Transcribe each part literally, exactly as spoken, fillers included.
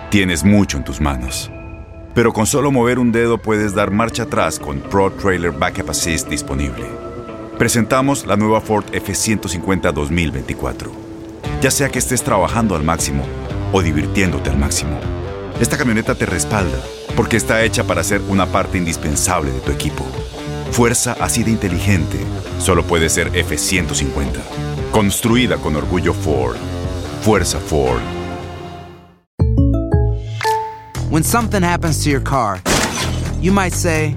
Tienes mucho en tus manos. Pero con solo mover un dedo puedes dar marcha atrás con Pro Trailer Backup Assist disponible. Presentamos la nueva Ford F ciento cincuenta dos mil veinticuatro. Ya sea que estés trabajando al máximo o divirtiéndote al máximo, esta camioneta te respalda porque está hecha para ser una parte indispensable de tu equipo. Fuerza así de inteligente solo puede ser F ciento cincuenta. Construida con orgullo Ford. Fuerza Ford. When something happens to your car, you might say,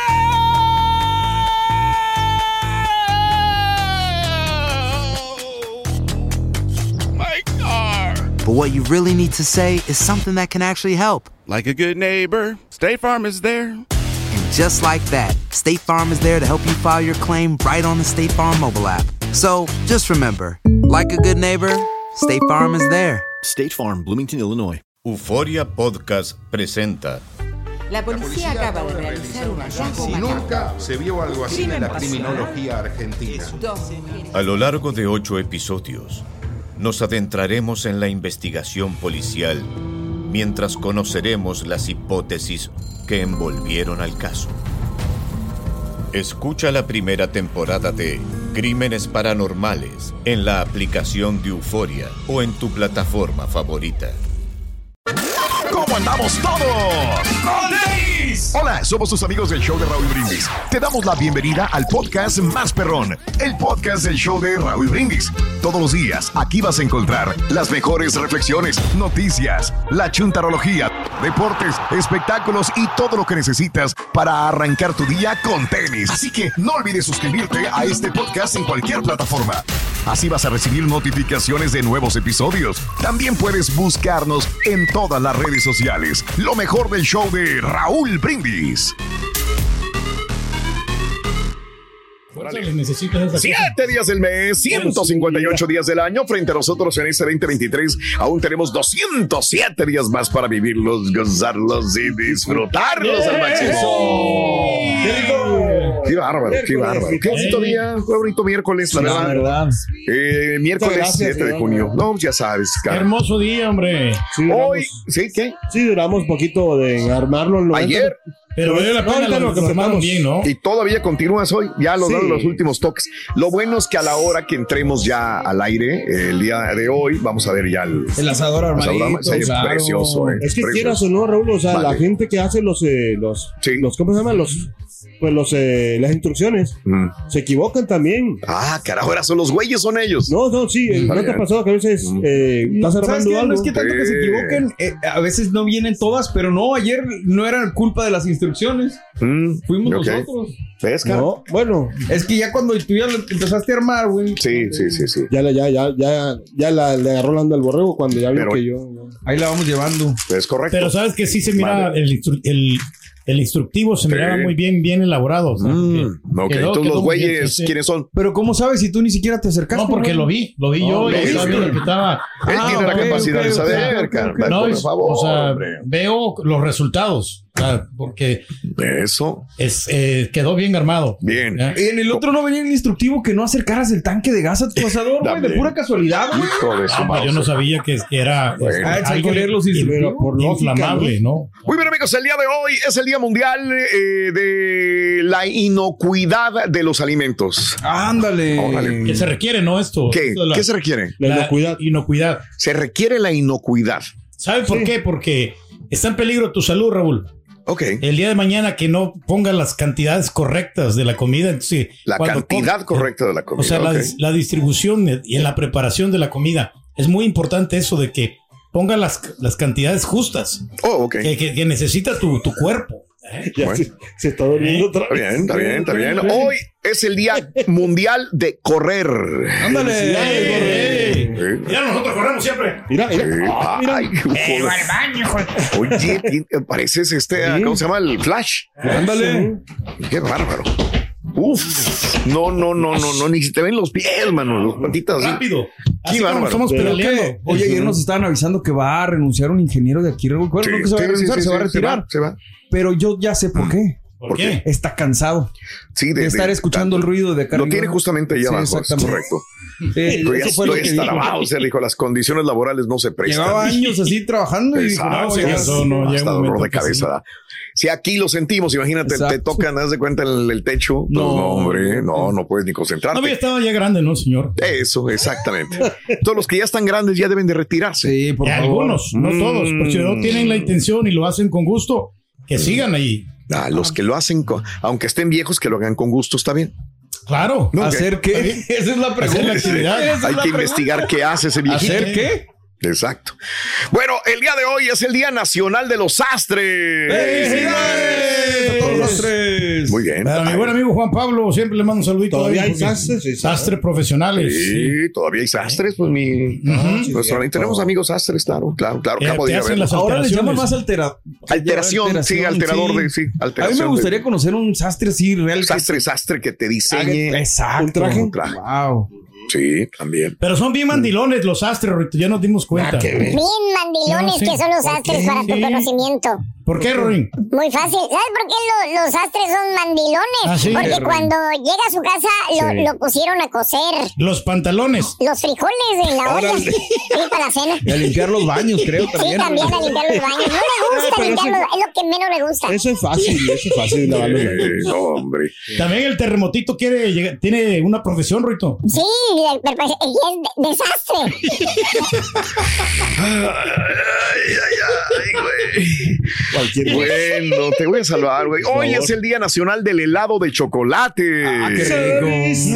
My car! but what you really need to say is something that can actually help. Like a good neighbor, State Farm is there. And just like that, State Farm is there to help you file your claim right on the State Farm mobile app. So just remember, like a good neighbor, State Farm is there. State Farm, Bloomington, Illinois. Euforia Podcast presenta. La policía acaba de realizar un hallazgo Si macabro. nunca se vio algo así en la criminología argentina. A lo largo de ocho episodios, nos adentraremos en la investigación policial mientras conoceremos las hipótesis que envolvieron al caso. Escucha la primera temporada de Crímenes Paranormales en la aplicación de Euforia o en tu plataforma favorita. ¿Cómo andamos todos? Hola, somos tus amigos del show de Raúl Brindis. Te damos la bienvenida al podcast más perrón, el podcast del show de Raúl Brindis. Todos los días aquí vas a encontrar las mejores reflexiones, noticias, la chuntarología, deportes, espectáculos y todo lo que necesitas para arrancar tu día con tenis. Así que no olvides suscribirte a este podcast en cualquier plataforma. Así vas a recibir notificaciones de nuevos episodios. También puedes buscarnos en todas las redes sociales. Lo mejor del show de Raúl Brindis. Siete días del mes, ciento cincuenta y ocho días del año. Frente a nosotros en este veinte veintitrés aún tenemos doscientos siete días más para vivirlos, gozarlos y disfrutarlos al máximo. Qué bárbaro, qué bárbaro. Qué bonito día, qué bonito miércoles, la Sí, verdad. la verdad. Eh, miércoles Gracias, siete de señor. junio. No, ya sabes, Qué cara. hermoso día, hombre. Sí, duramos, Hoy, ¿sí? ¿Qué? sí, duramos poquito de armarlo. el noventa. Ayer. Pero valió la pena, lo que armaron bien, ¿no? Y todavía continúas hoy, ya los Sí. dan los últimos toques. Lo bueno es que a la hora que entremos ya al aire, eh, el día de hoy, vamos a ver ya el, El asador armadito, Sí, claro. precioso, eh, Es que precioso. quieras o no, Raúl, o sea, Vale. la gente que hace los, eh, los, Sí. los, ¿cómo se llaman? Los, pues los, eh, las instrucciones, Mm. se equivocan también. Ah, carajo, ahora son los güeyes, son ellos. No, no, sí, eh, Está ¿no te ha bien. pasado que a veces eh, estás ¿Sabes armando qué? algo? No es que tanto que se Sí. equivoquen, eh, a veces no vienen todas, pero no, ayer no era culpa de las instrucciones, Mm, fuimos ok. nosotros. ¿Ves, cara? No, bueno, Es que ya cuando tú ya lo empezaste a armar, güey. Sí, sí, sí, sí. ya, la- ya, ya, ya, ya la, le agarró la onda al borrego cuando ya vio Pero- que yo... Ahí la vamos llevando. Es correcto. Pero sabes que sí se mira Vale. el, instru- el, el instructivo se Sí. miraba muy bien, bien elaborado. o sea, Mm, que- ok, quedó- entonces quedó los muy bien, güeyes, sí, sí. ¿quiénes son? Pero ¿cómo sabes si tú ni siquiera te acercaste? No, porque güey? lo vi, lo vi Oh, yo lo y viste. estaba viendo que estaba. Él Ah, tiene la ok, capacidad ok, de ok, saber, ok, ok, cara. ok. Por No, es- favor, o sea, hombre. veo los resultados, o sea, porque Eso, es, eh, quedó bien armado. bien. ¿Ya? Y en el otro no venía el instructivo que no acercaras el tanque de gas a tu asador, güey, de También. pura casualidad, güey. Hijo de su Ah, pues yo no mouse. sabía que, que era Bueno. este, Ah, hay algo que leer los in- instructivos. por inflamable, ¿no? Muy bien, amigos, el día de hoy es el Día Mundial eh, de la Inocuidad de los Alimentos. Ándale. Órale. Que se requiere, ¿no? Esto. ¿Qué? Esto de la- ¿Qué se requiere? La la inocuidad. inocuidad. Se requiere la inocuidad. ¿Sabe por Sí. qué? Porque está en peligro tu salud, Raúl. Ok. El día de mañana que no pongas las cantidades correctas de la comida. Entonces, La cuando cantidad com- correcta de la comida. O sea, la, ok. la distribución y en la preparación de la comida. Es muy importante eso de que ponga las, las cantidades justas Oh, ok. que, que- que necesita tu, tu cuerpo. Ya Bueno. se, se está durmiendo otra Está vez. bien, está bien, está bien. Hoy es el Día Mundial de Correr. Ándale. ¡Ey! Sí. Ya nosotros corremos siempre. Mira, mira. Sí. Ah, mira. Ay, joder. Oye, ti- pareces este, Sí. ¿cómo se llama? El Flash. Ándale. Qué bárbaro. Uf. No, no, no, no, no, ni si te ven los pies, mano, los patitas. así. Rápido. Así Qué como bárbaro. estamos Pero pedaleando. ¿Qué? Oye, ayer nos estaban avisando que va a renunciar un ingeniero de aquí. Bueno, Sí, no que se va a sí, renunciar, sí, se sí, va a sí, retirar. Se va. Pero yo ya sé por qué. ¿Por qué? Está cansado. Sí, de, de estar de, escuchando tanto, el ruido de carga. Lo tiene justamente ahí sí, abajo, es correcto. Sí, Pero ya eso fue lo estoy que dijo. estarabado, o sea, dijo, las condiciones laborales no se prestan. Llevaba años así trabajando y dijo, no, ya, eso no, hasta dolor de cabeza. Sí. Si aquí lo sentimos, imagínate, Exacto. te tocan, haz de cuenta el, el techo. No, pues no, hombre, no, no puedes ni concentrarte. No había estado ya grande, ¿no, señor? Eso, exactamente. Todos los que ya están grandes ya deben de retirarse. Sí, por favor. Algunos, no mm. todos, porque si no tienen la intención y lo hacen con gusto, que mm. sigan ahí. Ah, los que lo hacen, con, aunque estén viejos, que lo hagan con gusto, está bien. Claro. No, ¿Hacer qué? ¿Qué? Esa es la pregunta. La actividad. Hay la que pregunta. investigar qué hace ese viejito. ¿Hacer qué? Exacto. Bueno, el día de hoy es el Día Nacional de los Sastres. ¡Felicidades a todos los sastres! Muy bien. A mi buen amigo Juan Pablo, siempre le mando un saludito. Todavía hay sastres. Sí, sastres profesionales. Sí, sí, todavía hay sastres. Pues mi. Uh-huh. Sí, sí, tenemos amigos sastres, claro, claro, claro. Eh, Acabo de ver. Ahora les llaman más altera... alteración. Alteración, sí, alterador sí. de. Sí, alteración. A mí me gustaría de... conocer un sastre así real. Sastre, que... sastre que te diseñe. Exacto. Un traje. Un traje. Wow. Sí, también. Pero son bien mandilones los sastres, ya nos dimos cuenta. Ah, bien mandilones no, sí. que son los sastres para tu sí. conocimiento. ¿Por qué, Rorín? Muy fácil. ¿Sabes por qué lo, los sastres son mandilones? Ah, sí, Porque Rorín. cuando llega a su casa lo, sí. lo pusieron a cocer. Los pantalones. Los frijoles en la olla. Sí, para la cena. Y a limpiar los baños, creo. También. Sí, también a limpiar los baños. No le gusta Pero limpiar eso, los baños. Es lo que menos le gusta. Eso es fácil, eso es fácil. Lavar los baños. No, hombre. También el terremotito quiere llegar, tiene una profesión, Rito. Sí, pero es de, desastre. Ay, ay, ay, güey. Cualquier bueno, te voy a salvar, güey. Hoy es el Día Nacional del Helado de Chocolate. Ah, qué rico.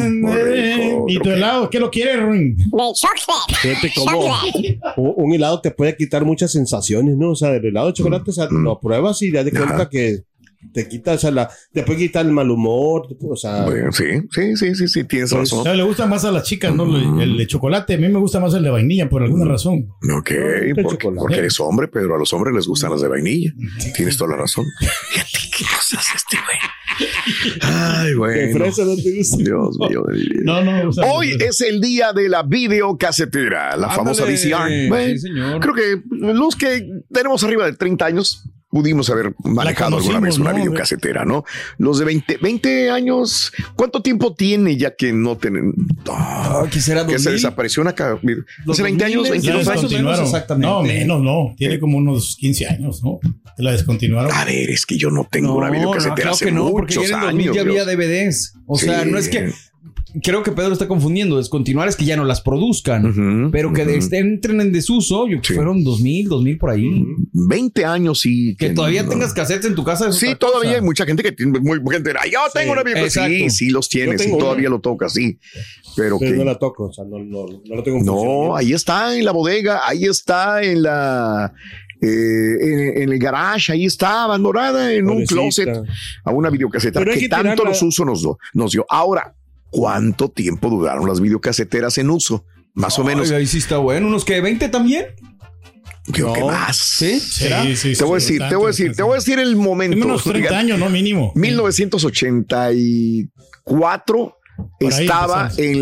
rico. ¿Y tu helado qué lo quieres, Ruin? De chocolate. Fíjate cómo un, un helado te puede quitar muchas sensaciones, ¿no? O sea, el helado de chocolate, o sea, lo pruebas y te das cuenta Ajá. que te quita, o sea, la, te puede quitar el mal humor, o sea... Bueno, sí, sí, sí, sí, sí, tienes pues, razón. O sea, le gusta más a las chicas, ¿no? Mm. El de chocolate, a mí me gusta más el de vainilla, por alguna razón. Ok, no, porque, porque eres hombre, pero a los hombres les gustan las de vainilla. Tienes toda la razón. ¿Qué cosas este, güey? Ay, güey. ¿Qué fresa no te gusta? Dios mío de mi vida. No, no. O sea, Hoy no, es el día de la videocasetera, la Ándale. famosa V C R. Bueno, sí, señor. Creo que los que tenemos arriba de treinta años pudimos haber manejado alguna vez una ¿no? videocasetera, ¿no? Los de veinte, veinte años, ¿cuánto tiempo tiene ya que no tienen? Oh, ¿Qué será? Que se desapareció una... Hace veinte años, veintidós años. Menos exactamente. No, menos, no. Tiene como unos quince años, ¿no? Que la descontinuaron. A ver, es que yo no tengo no, una videocasetera no, claro hace que no, muchos porque años. En el dos mil ya había D V Ds. O sí. sea, no es que... Creo que Pedro está confundiendo. Descontinuar es que ya no las produzcan, uh-huh, pero que uh-huh. de, entren en desuso. Yo sí. fueron dos mil, dos mil por ahí. veinte años y que, que todavía no. tengas cassettes en tu casa. Sí, todavía cosa. Hay mucha gente que tiene muy gente. Yo tengo sí, una videocasetera. Sí, sí los tienes y todavía una. Lo tocas, sí. Pero, pero que no la toco, o sea, no, no, no la tengo. No, ahí está en la bodega, ahí está en la. Eh, en, en el garage, ahí está abandonada en Pobrecita. Un closet a una videocasetera que, que tanto los usos nos, nos dio. Ahora, ¿cuánto tiempo duraron las videocaseteras en uso? Más Ay, o menos. Ahí sí está bueno. ¿Unos que veinte también? Creo no. que más. ¿Sí? ¿Será? Sí, sí, te voy a decir, te voy a decir, te voy a decir el momento. Unos treinta años, no mínimo. mil novecientos ochenta y cuatro Por estaba en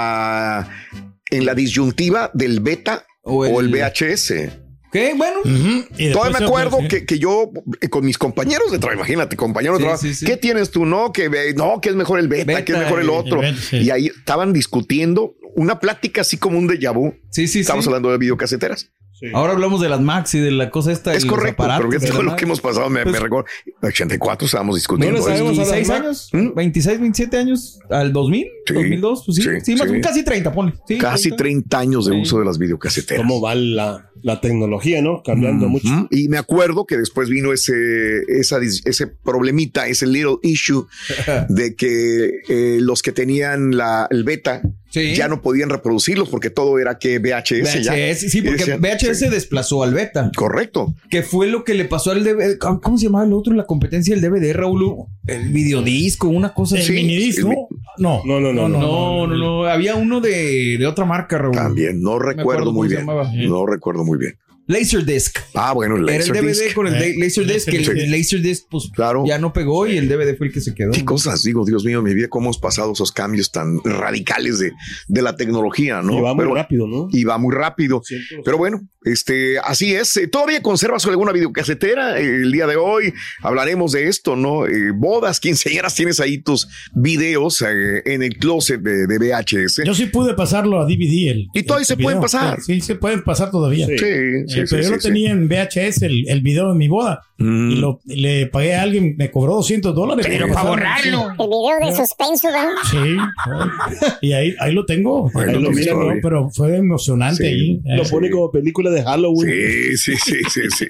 la en la disyuntiva del beta o el, o el V H S. ¿Qué? Bueno. Uh-huh. Todavía me acuerdo que, que yo, eh, con mis compañeros de trabajo, imagínate, compañeros sí, de trabajo, sí, sí. ¿qué tienes tú? No, que no, que es mejor el beta, beta que es mejor el otro. El beta, sí. Y ahí estaban discutiendo una plática así como un déjà vu. Sí, sí, Estamos sí. hablando de videocaseteras. Sí. Ahora hablamos de las Max y de la cosa esta. Es correcto, pero es todo lo que hemos pasado. Me, pues, me recuerdo. ochenta y cuatro estábamos discutiendo. ¿No veintiséis años? ¿Mm? ¿veintiséis, veintisiete años? ¿Al dos mil? Sí, ¿dos mil dos? Pues sí, sí, sí, más, sí. Casi treinta, ponle. Sí, casi treinta años de sí. uso de las videocaseteras. ¿Cómo va la, la tecnología, no? Cambiando mm-hmm. mucho. Y me acuerdo que después vino ese, esa, ese problemita, ese little issue de que eh, los que tenían la, el beta sí. ya no podían reproducirlos porque todo era que V H S. V H S, ya. Sí, porque decían, V H S sí. desplazó al beta. Correcto. Que fue lo que le pasó al D V D. ¿Cómo se llamaba el otro? La competencia del D V D, Raúl. El videodisco, una cosa así. ¿El sí, minidisco? No. No, no, no. No, no, no, no, no. Había uno de, de otra marca, Raúl. También, no recuerdo muy bien. No recuerdo muy bien. Laserdisc. Ah, bueno, el Laserdisc. Era el D V D con el eh. Laserdisc. El, el Laserdisc, pues, claro. ya no pegó y el D V D fue el que se quedó. Qué cosas, digo, Dios mío, mi vida, cómo hemos pasado esos cambios tan radicales de, de la tecnología, ¿no? Y va muy Pero, rápido, ¿no? Y va muy rápido. Siempre. Pero bueno, este, así es. ¿Todavía conservas alguna videocasetera? El día de hoy hablaremos de esto, ¿no? Eh, bodas, quinceañeras, tienes ahí tus videos eh, en el closet de, de V H S. Yo sí pude pasarlo a D V D. El, y todavía el se video. pueden pasar. Sí, se pueden pasar todavía. Sí, sí, eh, sí, pero sí, yo lo sí, tenía en V H S, el, el video de mi boda. Mm. Y, lo, y le pagué a alguien, me cobró doscientos dólares. Pero para borrarlo. El video de suspenso, ¿verdad? Sí. Y ahí, ahí lo tengo. Bueno, ahí lo mira, ¿no? Pero fue emocionante. Sí. Ahí. Lo Sí. pone como película de Halloween. Sí, sí, sí, sí, sí.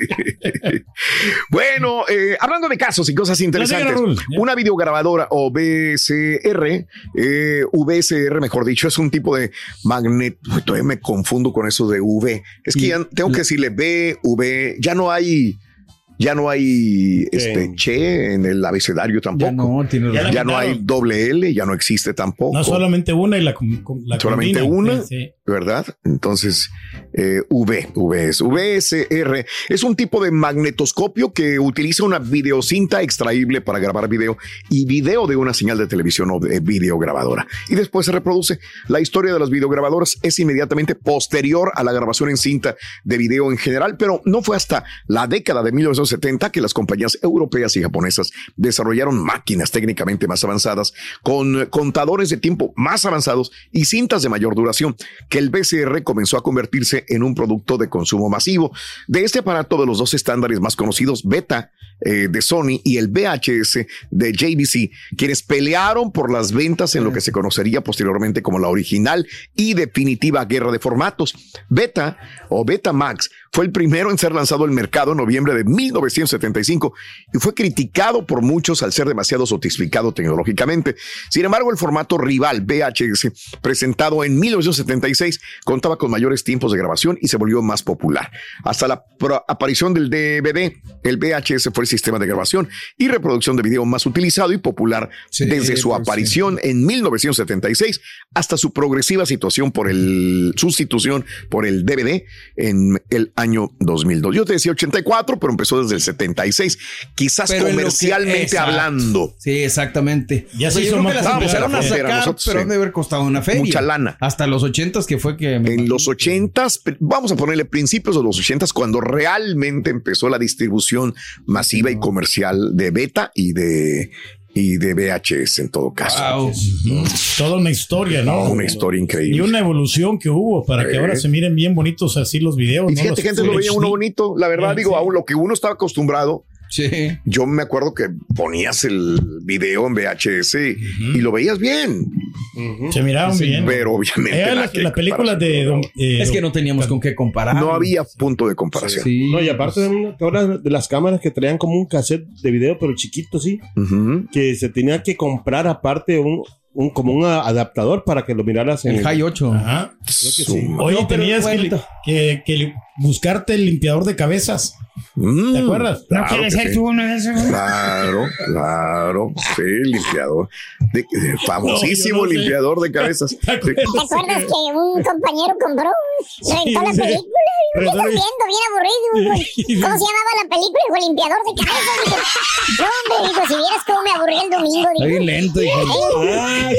Bueno, eh, hablando de casos y cosas interesantes, una videograbadora o V C R, eh, V C R, mejor dicho, es un tipo de magneto. Todavía me confundo con eso de V. Es que ya tengo que decirle V, V, ya no hay. Ya no hay sí. este che en el abecedario tampoco. Ya no, tiene ya, ya no hay doble L, ya no existe tampoco. No, solamente una y la, la solamente combina. Una, sí. ¿verdad? Entonces, eh, V, V es V C R. Es un tipo de magnetoscopio que utiliza una videocinta extraíble para grabar video y video de una señal de televisión o de videograbadora. Y después se reproduce. La historia de las videograbadoras es inmediatamente posterior a la grabación en cinta de video en general, pero no fue hasta la década de mil novecientos setenta que las compañías europeas y japonesas desarrollaron máquinas técnicamente más avanzadas con contadores de tiempo más avanzados y cintas de mayor duración, que el V C R comenzó a convertirse en un producto de consumo masivo. De este aparato, de los dos estándares más conocidos, Beta eh, de Sony y el V H S de J V C, quienes pelearon por las ventas en lo que se conocería posteriormente como la original y definitiva guerra de formatos. Beta o Betamax fue el primero en ser lanzado al mercado en noviembre de mil novecientos setenta y cinco y fue criticado por muchos al ser demasiado sofisticado tecnológicamente. Sin embargo, el formato rival V H S, presentado en mil novecientos setenta y seis, contaba con mayores tiempos de grabación y se volvió más popular. Hasta la aparición del D V D, el V H S fue el sistema de grabación y reproducción de video más utilizado y popular sí, desde su pues aparición sí. en mil novecientos setenta y seis hasta su progresiva situación por el sustitución por el D V D en el año dos mil dos. Yo te decía ochenta y cuatro, pero empezó desde el setenta y seis, quizás pero comercialmente que, hablando. Sí, exactamente. Ya se hizo hizo más las empezaron a sacar, nosotros, pero sí. debe haber costado una feria. Mucha lana. Hasta los ochentas que fue que... Me en los ochentas, vamos a ponerle principios de los ochentas, cuando realmente empezó la distribución masiva no. y comercial de Beta y de... y de V H S en todo caso. Wow. Uh-huh. Toda una historia, ¿no? Una historia increíble. Y una evolución que hubo para eh. que ahora se miren bien bonitos así los videos. Y fíjate, ¿no? gente, lo veía uno bonito. La verdad, sí, digo, sí. a lo que uno estaba acostumbrado. Sí. Yo me acuerdo que ponías el video en V H S uh-huh. y lo veías bien. Uh-huh. Se miraban sí, bien. Pero obviamente. Era la, la película de. Don, eh, es que no teníamos con qué comparar. No había punto de comparación. Sí. No, y aparte de, ahora de las cámaras que traían como un cassette de video, pero chiquito, sí. Uh-huh. Que se tenía que comprar aparte un. Un, como un adaptador para que lo miraras en el High ocho. Ajá. Creo que sí. Oye, no, tenías que, que, que buscarte el limpiador de cabezas. Mm, ¿te acuerdas? Claro ¿No quieres ser sí. tú uno de esos? Claro, claro. Sí, limpiador. De, de, famosísimo no, no limpiador de cabezas. ¿Te acuerdas, ¿Te acuerdas que un compañero compró? Rentó sí, la película. ¿Qué estás viendo? Bien aburrido. Sí. ¿Cómo se llamaba la película? Dijo, el limpiador de cabezas. Dijo, no, hombre, dijo, si vieras cómo me aburrí el domingo. Está bien lento, hija.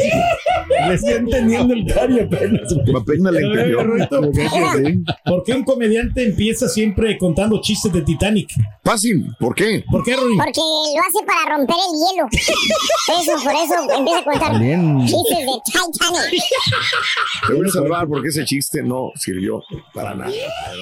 Le estoy entendiendo el cari apenas. Apenas le entendió. ¿Por qué un comediante empieza siempre contando chistes de Titanic? Fácil. ¿Por qué? ¿Por qué, Ronnie? Porque lo hace para romper el hielo. Eso, por eso empieza a contar bien. Chistes de Titanic. Te voy a salvar porque ese chiste no sirvió para nada.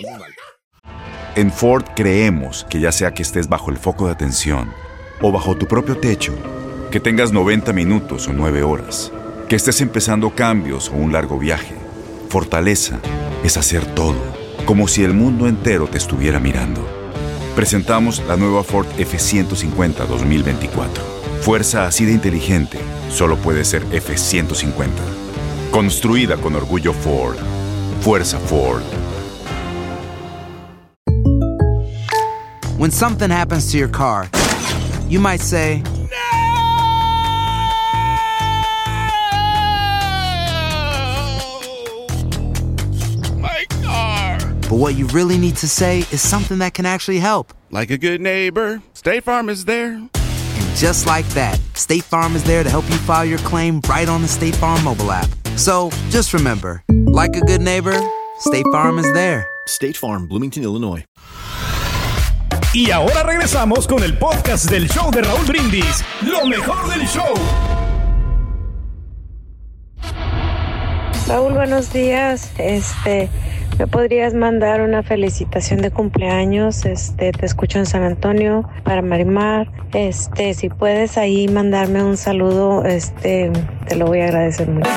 En Ford creemos que ya sea que estés bajo el foco de atención o bajo tu propio techo, que tengas noventa minutos o nueve horas, que estés empezando cambios o un largo viaje, fortaleza es hacer todo, como si el mundo entero te estuviera mirando. Presentamos la nueva Ford F ciento cincuenta dos mil veinticuatro. Fuerza así de inteligente solo puede ser F ciento cincuenta. Construida con orgullo Ford. Fuerza Ford. When something happens to your car, you might say, But what you really need to say is something that can actually help. Like a good neighbor, State Farm is there. And just like that, State Farm is there to help you file your claim right on the State Farm mobile app. So just remember, like a good neighbor, State Farm is there. State Farm, Bloomington, Illinois. Y ahora regresamos con el podcast del show de Raúl Brindis, lo mejor del show. Raúl, buenos días. Este, ¿me podrías mandar una felicitación de cumpleaños? Este, te escucho en San Antonio para Marimar. Este, si puedes ahí mandarme un saludo, este, te lo voy a agradecer mucho.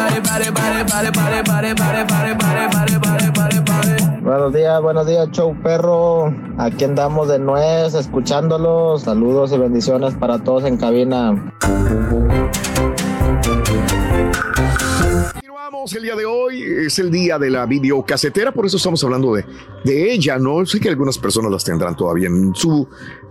Buenos días, buenos días, show perro. Aquí andamos de nuez, escuchándolos. Saludos y bendiciones para todos en cabina. El día de hoy es el día de la videocasetera, por eso estamos hablando de, de ella, ¿no? Sé que algunas personas las tendrán todavía en su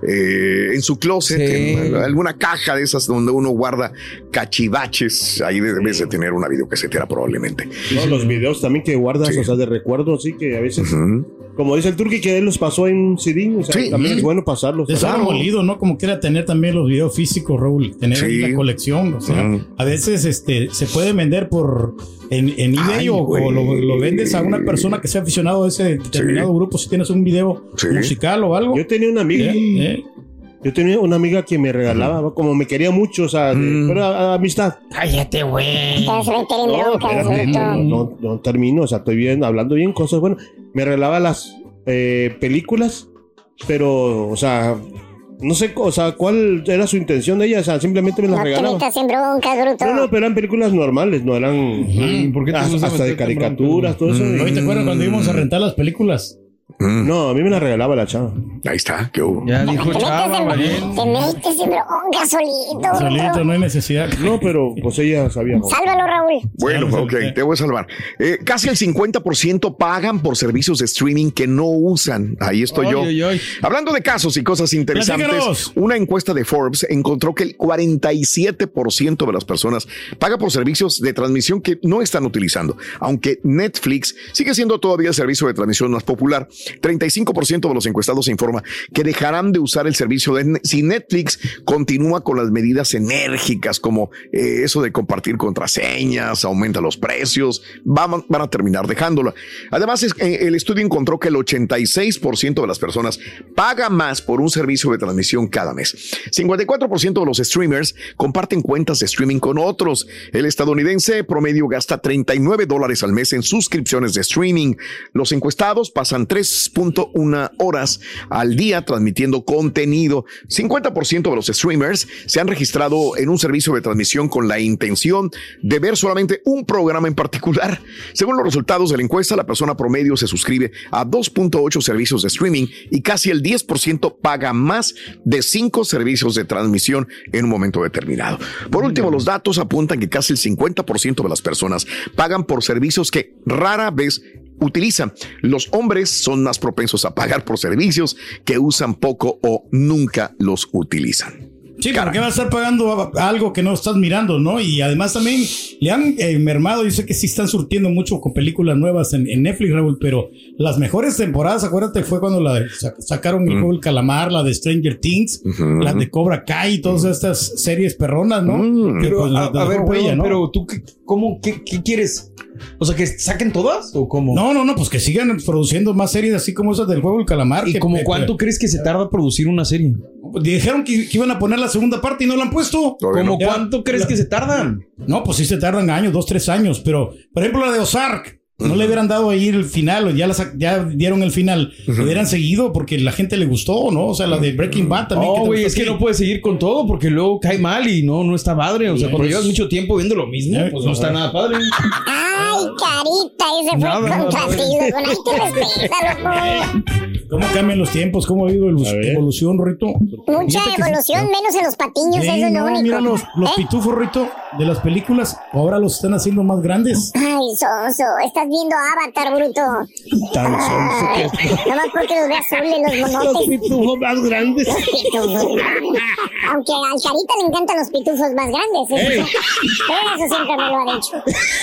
eh, en su closet, sí. en alguna caja de esas donde uno guarda cachivaches. Ahí debes de tener una videocasetera probablemente. No, los videos también que guardas, sí. o sea, de recuerdo, así que a veces, uh-huh. como dice el Turqui, que él los pasó en C D, o sea, sí. también uh-huh. es bueno pasarlos. Es algo molido, ¿no? Como quiera tener también los videos físicos, Raúl, tener sí. la colección, o sea, uh-huh. a veces este se puede vender por en, en eBay Ay, o, o lo, lo vendes a una persona que sea aficionado a ese determinado sí. grupo, si tienes un video sí. musical o algo. Yo tenía una amiga ¿Eh? ¿Eh? Yo tenía una amiga que me regalaba, uh-huh. como me quería mucho, o sea, mm. de, pero a, a amistad. Cállate, güey. Te vas a meter en no, bronca, espérate, no, no, no termino, o sea, estoy bien, hablando bien cosas. Bueno, me regalaba las eh, películas, pero, o sea, no sé, o sea, cuál era su intención de ella, o sea, simplemente me las no regalaba. No te metas en bronca, bruto. No, no, pero eran películas normales, no eran uh-huh. ¿Por qué te hasta, hasta de caricaturas, todo eso. ¿No te acuerdas cuando íbamos a rentar las películas? Mm. No, a mí me la regalaba la chava. Ahí está, ¿qué hubo? Ya dijo te chava, metes en, Te metes en bronca solito. Solito, bro. no hay necesidad. No, pero pues ella sabía. Sálvalo, Raúl. Bueno, ok, te voy a salvar. Eh, casi el cincuenta por ciento pagan por servicios de streaming que no usan. Ahí estoy ay, yo. Ay, ay. Hablando de casos y cosas interesantes, Platícanos. Una encuesta de Forbes encontró que el cuarenta y siete por ciento de las personas paga por servicios de transmisión que no están utilizando. Aunque Netflix sigue siendo todavía el servicio de transmisión más popular, treinta y cinco por ciento de los encuestados informa que dejarán de usar el servicio de, si Netflix continúa con las medidas enérgicas como eh, eso de compartir contraseñas, aumenta los precios, van, van a terminar dejándolo. Además, es, eh, el estudio encontró que el ochenta y seis por ciento de las personas paga más por un servicio de transmisión cada mes. cincuenta y cuatro por ciento de los streamers comparten cuentas de streaming con otros. El estadounidense promedio gasta treinta y nueve dólares al mes en suscripciones de streaming. Los encuestados pasan tres punto uno horas al día transmitiendo contenido. cincuenta por ciento de los streamers se han registrado en un servicio de transmisión con la intención de ver solamente un programa en particular. Según los resultados de la encuesta, la persona promedio se suscribe a dos punto ocho servicios de streaming y casi el diez por ciento paga más de cinco servicios de transmisión en un momento determinado. Por último, los datos apuntan que casi el cincuenta por ciento de las personas pagan por servicios que rara vez utilizan. Los hombres son más propensos a pagar por servicios que usan poco o nunca los utilizan. Sí, ¿por qué vas a estar pagando algo que no estás mirando, no? Y además también le han eh, mermado, yo sé que sí están surtiendo mucho con películas nuevas en, en Netflix, Raúl, pero las mejores temporadas, acuérdate, fue cuando la sacaron el mm. juego El Calamar, la de Stranger Things, uh-huh. la de Cobra Kai y todas estas series perronas, ¿no? Mm. Pero, pues, a, a ver, huella, perdón, ¿no? pero tú, ¿cómo, qué, qué quieres? O sea, ¿que saquen todas o cómo? No, no, no, pues que sigan produciendo más series así como esas del juego El Calamar. ¿Y que, como que, cuánto que, crees que se tarda producir una serie? Dijeron que, que iban a poner la segunda parte y no la han puesto. ¿Cómo no. cuánto crees la, que se tardan? No, pues sí se tardan años, dos, tres años. Pero, por ejemplo, la de Ozark. No uh-huh. le hubieran dado ahí el final, ya, las, ya dieron el final, uh-huh. lo hubieran seguido porque la gente le gustó, ¿no? O sea, la de Breaking Bad también. Oh, güey, es que no puedes seguir con todo porque luego cae mal y no, no está padre. O sea, cuando llevas mucho tiempo viendo lo mismo, yeah, pues no está nada padre. Ay, carita, ese fue nada, contrastido. Con ahí te respeta, loco. ¿Cómo cambian los tiempos? ¿Cómo ha habido evolución, Rito? Mucha evolución, sí, menos en los patiños, sí, eso es lo no, único. Mira los, los ¿Eh? pitufos, Rito, de las películas, ahora los están haciendo más grandes. Ay, Soso, estás viendo Avatar, bruto. Tan sonso que... Nada más porque los ve azules, los monotes. Los pitufos más grandes. Los pitufos. Aunque al Carita le encantan los pitufos más grandes. ¿eh? Eso siempre me lo ha dicho.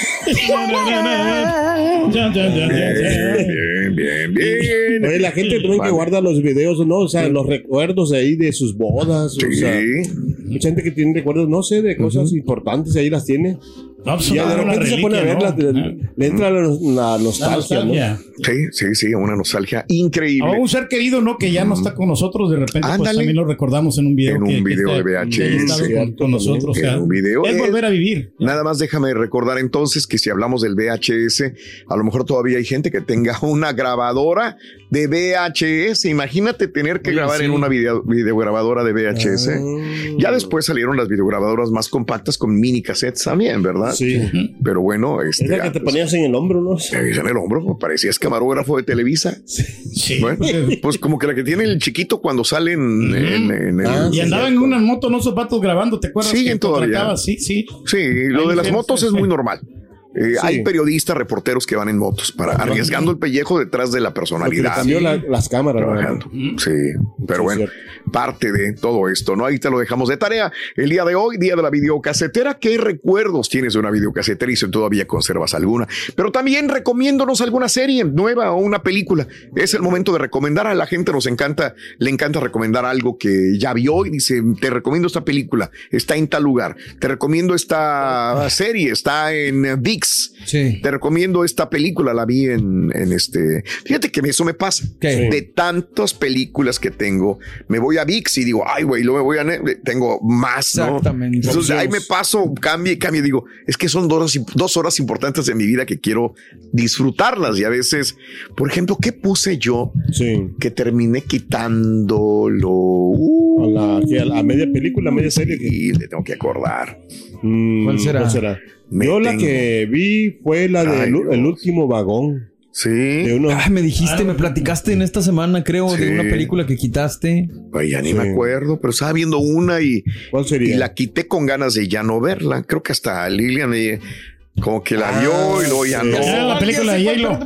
Bien, bien, bien. Oye, la gente también vale. que guarda los videos, ¿no? O sea, sí. los recuerdos ahí de sus bodas. Sí. O sea, mucha gente que tiene recuerdos, no sé, de cosas uh-huh. importantes, ahí las tiene. No, pues y de repente reliquia, se pone a verlas, ¿no? le, le entra la, la nostalgia, la ¿no? Sí, sí, sí, una nostalgia increíble. A un ser querido, ¿no? Que ya no está con nosotros, de repente pues, también lo recordamos en un video. En un que, video que de V H S. Con, con nosotros, o sea, en un video. Es volver a vivir. Nada más déjame recordar entonces que si hablamos del V H S, a lo mejor todavía hay gente que tenga una grabadora de V H S. Imagínate tener que Oye, grabar sí. en una video, videograbadora de V H S. Ah. Ya después salieron las videograbadoras más compactas con mini cassettes también, ¿verdad? Sí. Pero bueno, este. Es la que te ponías en el hombro, ¿no? En el hombro, parecías camarógrafo de Televisa. Sí. Bueno, pues como que la que tiene el chiquito cuando salen mm. en, en el. Ah, y andaba en una moto, no zapatos grabando, ¿te acuerdas? Siguen todavía. Sí, sí. Sí, lo Ahí de las motos es muy normal. Eh, sí. Hay periodistas, reporteros que van en motos para arriesgando el pellejo detrás de la personalidad. Cambió la, las cámaras. Trabajando. Sí, pero sí, bueno, cierto. Parte de todo esto, ¿no? Ahí te lo dejamos de tarea. El día de hoy, día de la videocasetera. ¿Qué recuerdos tienes de una videocasetera y si todavía conservas alguna? Pero también recomiéndonos alguna serie nueva o una película. Es el momento de recomendar. A la gente nos encanta, le encanta recomendar algo que ya vio y dice, te recomiendo esta película, está en tal lugar. Te recomiendo esta serie, está en ViX. Sí. Te recomiendo esta película, la vi en, en este. Fíjate que eso me pasa. ¿Qué? De tantas películas que tengo, me voy a ViX y digo, ay, güey, luego me voy a. Tengo más, ¿no? Exactamente. Entonces ahí me paso, cambio y cambio y digo, es que son dos, dos horas importantes de mi vida que quiero disfrutarlas. Y a veces, por ejemplo, ¿qué puse yo sí. que terminé quitándolo? Uh, a, la, que a la media película, a media serie. Que... Y le tengo que acordar. Mm, ¿Cuál será? ¿Cuál será? Me Yo tengo. la que vi fue la de el, el último vagón. Sí. De uno... Ah, me dijiste, me platicaste en esta semana, creo, sí. de una película que quitaste. Ay, ya ni sí. me acuerdo, pero estaba viendo una y, ¿Cuál sería? y la quité con ganas de ya no verla. Creo que hasta Lilian me, como que la vio ah, y luego ya sí. no. Era la película de J-Lo.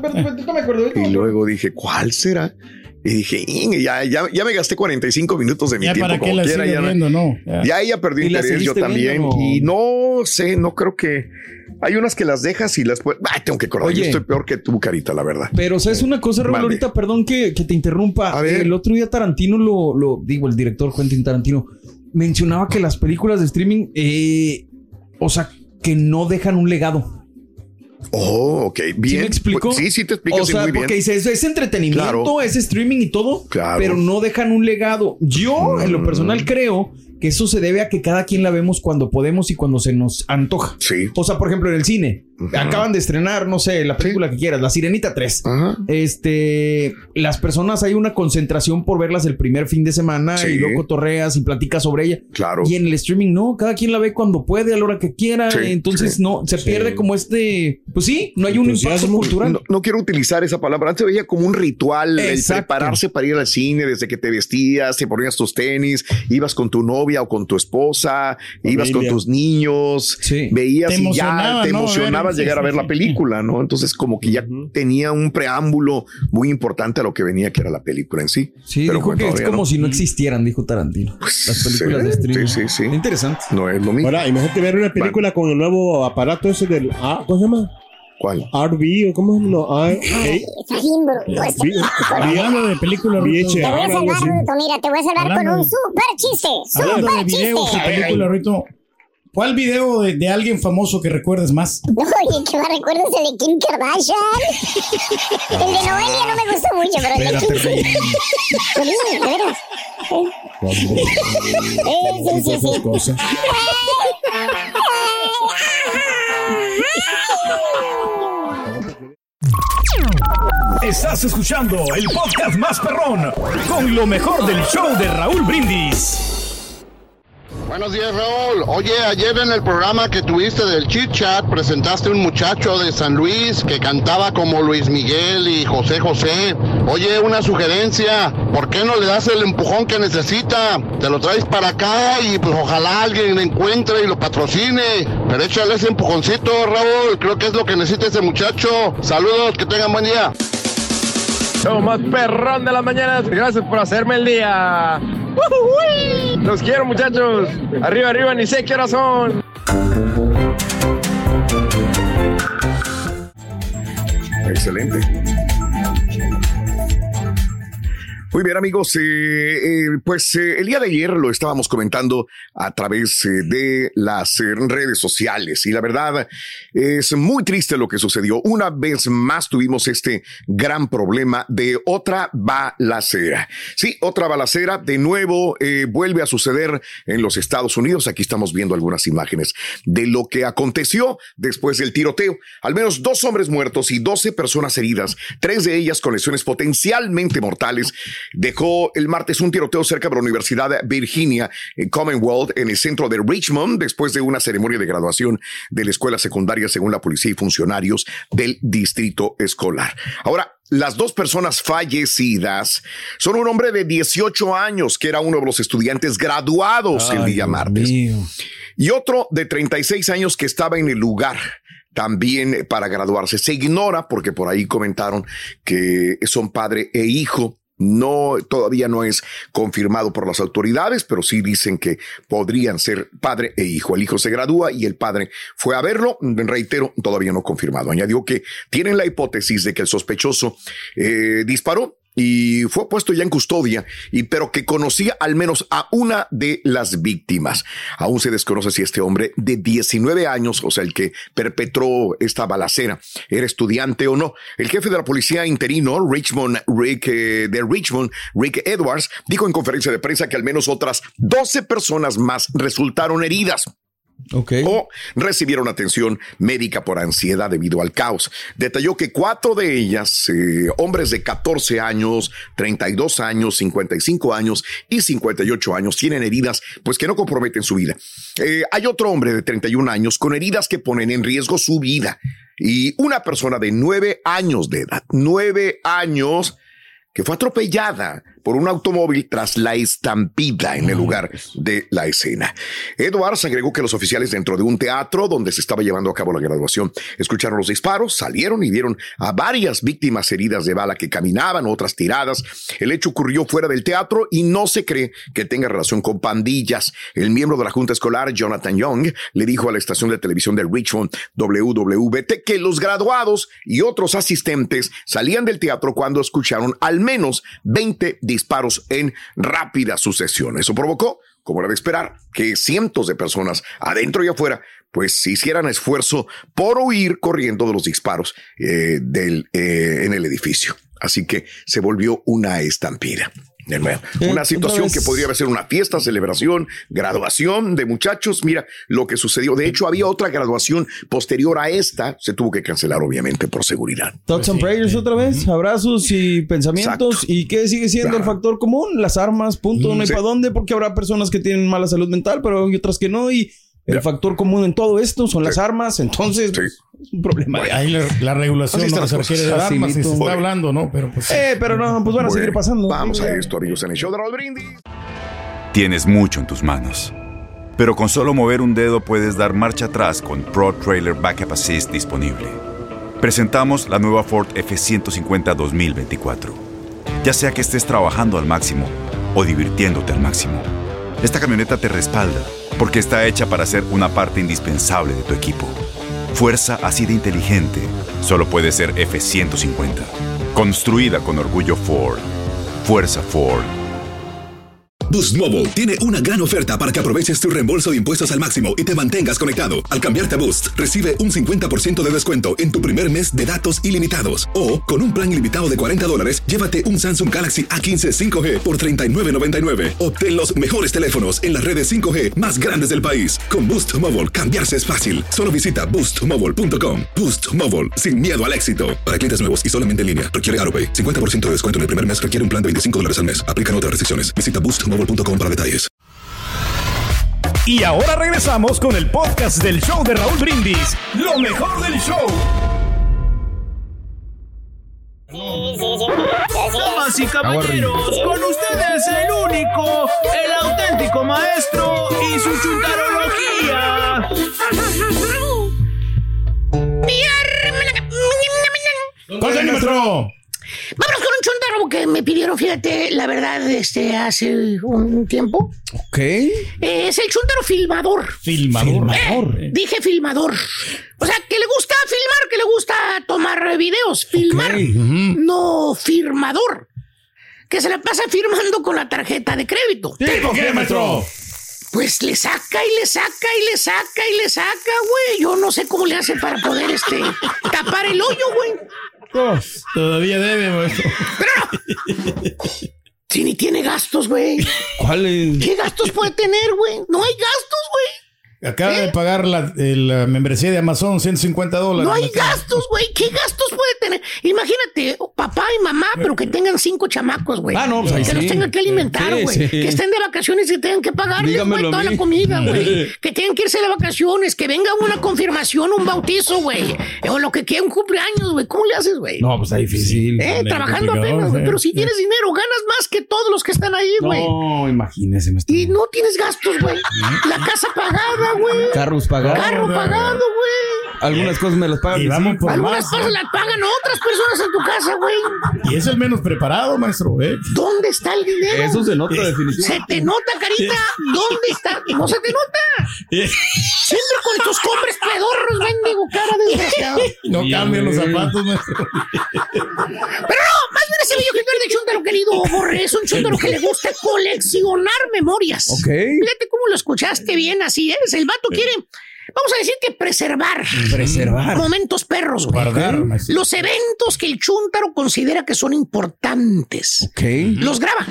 Y luego dije, ¿cuál será? Y dije, ya, ya, ya me gasté cuarenta y cinco minutos de mi ya tiempo. Para como qué la quiera, ya, viendo, no. Ya, ya ella perdió interés, yo también. Viendo, y no sé, no creo que. Hay unas que las dejas y las puedes. Ay, tengo que acordar. Oye, yo estoy peor que tú, Carita, la verdad. Pero sabes una cosa, Raúl, ahorita, perdón que, que te interrumpa. A ver. El otro día Tarantino lo, lo digo, el director Quentin Tarantino mencionaba que las películas de streaming, eh, o sea, que no dejan un legado. Oh, ok, bien. ¿Sí me explico? Sí, sí te explico. O sea, muy bien. porque dice, es, es entretenimiento, claro. es streaming y todo, claro. pero no dejan un legado. Yo, mm. en lo personal, creo que eso se debe a que cada quien la vemos cuando podemos y cuando se nos antoja. Sí. O sea, por ejemplo, en el cine, uh-huh. acaban de estrenar, no sé, la película sí. que quieras, La Sirenita tres. Uh-huh. Este, las personas hay una concentración por verlas el primer fin de semana sí. y luego cotorreas y platicas sobre ella. Claro. Y en el streaming no, cada quien la ve cuando puede, a la hora que quiera. Sí. Entonces sí. no, se sí. pierde como este, pues sí, no hay un impacto cultural. No, no quiero utilizar esa palabra. Antes veía como un ritual, el prepararse para ir al cine desde que te vestías, te ponías tus tenis, ibas con tu novia o con tu esposa, Familia. ibas con tus niños, sí. veías y ya te emocionabas ¿no? llegar sí, a ver sí, la película, ¿no? Entonces como que ya uh-huh. tenía un preámbulo muy importante a lo que venía, que era la película en sí. Sí, pero dijo que es como ¿no? si no existieran, dijo Tarantino. Pues, las películas sí, de streaming. Sí, sí, sí. Interesante. No es lo mismo. Ahora, imagínate ver una película vale. con el nuevo aparato ese del... Ah, ¿cómo se llama? ¿Cuál? R V o cómo no, R Hablando de películas, Te voy a salvar, Ruto, mira, te voy a salvar con un super chiste. Super chiste. Película, Ruto. ¿Cuál video de, de alguien famoso que recuerdes más? Oye, que más recuerdas el de Kim Kardashian. El de Noelia no me gustó mucho, pero el de Kim sí. Sí, de veras. Sí, sí, sí, sí. Estás escuchando el podcast más perrón con lo mejor del show de Raúl Brindis. Buenos días, Raúl. Oye, ayer en el programa que tuviste del Chit Chat presentaste un muchacho de San Luis que cantaba como Luis Miguel y José José. Oye, una sugerencia, ¿por qué no le das el empujón que necesita? Te lo traes para acá y pues ojalá alguien lo encuentre y lo patrocine. Pero échale ese empujoncito, Raúl. Creo que es lo que necesita ese muchacho. Saludos, que tengan buen día. Show más perrón de las mañanas. Gracias por hacerme el día. Los quiero, muchachos. Arriba, arriba, ni sé qué horas son. Excelente. Muy bien, amigos, eh, eh, pues eh, el día de ayer lo estábamos comentando a través eh, de las eh, redes sociales y la verdad es muy triste lo que sucedió. Una vez más tuvimos este gran problema de otra balacera. Sí, otra balacera, de nuevo eh, vuelve a suceder en los Estados Unidos. Aquí estamos viendo algunas imágenes de lo que aconteció después del tiroteo. Al menos dos hombres muertos y doce personas heridas, tres de ellas con lesiones potencialmente mortales. Dejó el martes un tiroteo cerca de la Universidad de Virginia en Commonwealth, en el centro de Richmond, después de una ceremonia de graduación de la escuela secundaria, según la policía y funcionarios del distrito escolar. Ahora, las dos personas fallecidas son un hombre de dieciocho años, que era uno de los estudiantes graduados Ay, el día martes, y otro de treinta y seis años que estaba en el lugar también para graduarse. Se ignora porque por ahí comentaron que son padre e hijo. No, todavía no es confirmado por las autoridades, pero sí dicen que podrían ser padre e hijo. El hijo se gradúa y el padre fue a verlo. Reitero, todavía no confirmado. Añadió que tienen la hipótesis de que el sospechoso eh, disparó y fue puesto ya en custodia, y, pero que conocía al menos a una de las víctimas. Aún se desconoce si este hombre de diecinueve años, o sea, el que perpetró esta balacera, era estudiante o no. El jefe de la policía interino, Richmond, Rick, eh, de Richmond, Rick Edwards, dijo en conferencia de prensa que al menos otras doce personas más resultaron heridas. Okay. O recibieron atención médica por ansiedad debido al caos. Detalló que cuatro de ellas, eh, hombres de catorce años, treinta y dos años, cincuenta y cinco años y cincuenta y ocho años, tienen heridas pues que no comprometen su vida. Eh, hay otro hombre de treinta y un años con heridas que ponen en riesgo su vida, y una persona de nueve años de edad, nueve años, que fue atropellada por un automóvil tras la estampida en el lugar de la escena. Edwards agregó que los oficiales dentro de un teatro donde se estaba llevando a cabo la graduación escucharon los disparos, salieron y vieron a varias víctimas heridas de bala que caminaban, otras tiradas. El hecho ocurrió fuera del teatro y no se cree que tenga relación con pandillas. El miembro de la junta escolar, Jonathan Young, le dijo a la estación de televisión de Richmond, W W T, que los graduados y otros asistentes salían del teatro cuando escucharon al menos veinte disparos en rápida sucesión. Eso provocó, como era de esperar, que cientos de personas adentro y afuera pues hicieran esfuerzo por huir corriendo de los disparos eh, del, eh, en el edificio. Así que se volvió una estampida. Una situación que podría ser una fiesta, celebración, graduación de muchachos. Mira lo que sucedió. De hecho, había otra graduación posterior a esta. Se tuvo que cancelar, obviamente, por seguridad. Thoughts and prayers otra vez. Abrazos y pensamientos. Exacto. ¿Y qué sigue siendo claro. el factor común? Las armas, punto. No hay sí. para dónde, porque habrá personas que tienen mala salud mental, pero hay otras que no. Y el yeah. factor común en todo esto son sí. las armas. Entonces, sí. es un problema. Bueno, ahí la, la regulación no se refiere de armas, se está hablando, ¿no? Pero pues, eh, pero no, pues van a bueno, seguir pasando. Vamos a esto, amigos, en el show de Raúl Brindis. Tienes mucho en tus manos, pero con solo mover un dedo puedes dar marcha atrás con Pro Trailer Backup Assist disponible. Presentamos la nueva Ford F ciento cincuenta dos mil veinticuatro. Ya sea que estés trabajando al máximo o divirtiéndote al máximo, esta camioneta te respalda porque está hecha para ser una parte indispensable de tu equipo. Fuerza así de inteligente solo puede ser F ciento cincuenta. Construida con orgullo Ford. Fuerza Ford. Boost Mobile tiene una gran oferta para que aproveches tu reembolso de impuestos al máximo y te mantengas conectado. Al cambiarte a Boost, recibe un cincuenta por ciento de descuento en tu primer mes de datos ilimitados. O, con un plan ilimitado de cuarenta dólares, llévate un Samsung Galaxy A quince cinco G por treinta y nueve noventa y nueve. Obtén los mejores teléfonos en las redes cinco G más grandes del país. Con Boost Mobile, cambiarse es fácil. Solo visita boost mobile punto com. Boost Mobile, sin miedo al éxito. Para clientes nuevos y solamente en línea, requiere AutoPay. cincuenta por ciento de descuento en el primer mes, requiere un plan de veinticinco dólares al mes. Aplican otras restricciones. Visita boost mobile punto com para detalles. Y ahora regresamos con el podcast del show de Raúl Brindis. Lo mejor del show. Damas y caballeros, con ustedes el único, el auténtico maestro y su chuntarología. ¡Pásale, maestro! Vámonos con un chuntaro nuevo que me pidieron, fíjate, la verdad, este, hace un tiempo. Ok. Eh, es el chúntaro filmador. Filmador. Eh, dije filmador. O sea, que le gusta filmar, que le gusta tomar videos, filmar. Okay. Uh-huh. No firmador. Que se la pasa firmando con la tarjeta de crédito. ¿Tipo qué, maestro? Pues le saca y le saca y le saca y le saca, güey. Yo no sé cómo le hace para poder, este, tapar el hoyo, güey. Oh, todavía debe, maestro. Pero si ni tiene gastos, güey. ¿Cuáles? ¿Qué gastos puede tener, güey? No hay gastos, güey. Acaba ¿Eh? de pagar la, la membresía de Amazon, ciento cincuenta dólares. No hay gastos, güey. ¿Qué gastos puede tener? Imagínate, papá y mamá, pero que tengan cinco chamacos, güey. Ah, no, pues ahí que sí. los tengan que alimentar, Sí, güey. sí. Que estén de vacaciones y tengan que pagarles, güey, Dígamelo toda a mí. la comida, güey. Que tengan que irse de vacaciones, que venga una confirmación, un bautizo, güey. O lo que quiera, un cumpleaños, güey. ¿Cómo le haces, güey? No, pues está difícil. Eh, trabajando apenas, güey. Pero si tienes dinero, ganas más que todos los que están ahí, güey. No, imagínese. Maestro. Y no tienes gastos, güey. La casa pagada, güey. Carros pagados. Carro pagado, güey. Algunas cosas me las pagan. Y vamos por Algunas más. cosas las pagan otras personas en tu casa, güey. Y es el menos preparado, maestro, ¿eh? ¿Dónde está el dinero? Eso se nota definitivamente. Se te nota, carita. ¿Dónde está? No se te nota. Siempre con tus compres pedorros, mendigo, cara desgraciado. No cambian los zapatos, maestro. Pero no, más bien ese bello que de chúntaro, querido Borre, es un chúntaro que le gusta coleccionar memorias. Ok. Fíjate cómo lo escuchaste bien, así es. El vato quiere, vamos a decir que preservar. Preservar. Momentos perros, güey. Guardar, maestro. Los eventos que el chúntaro considera que son importantes. Ok. Los graba.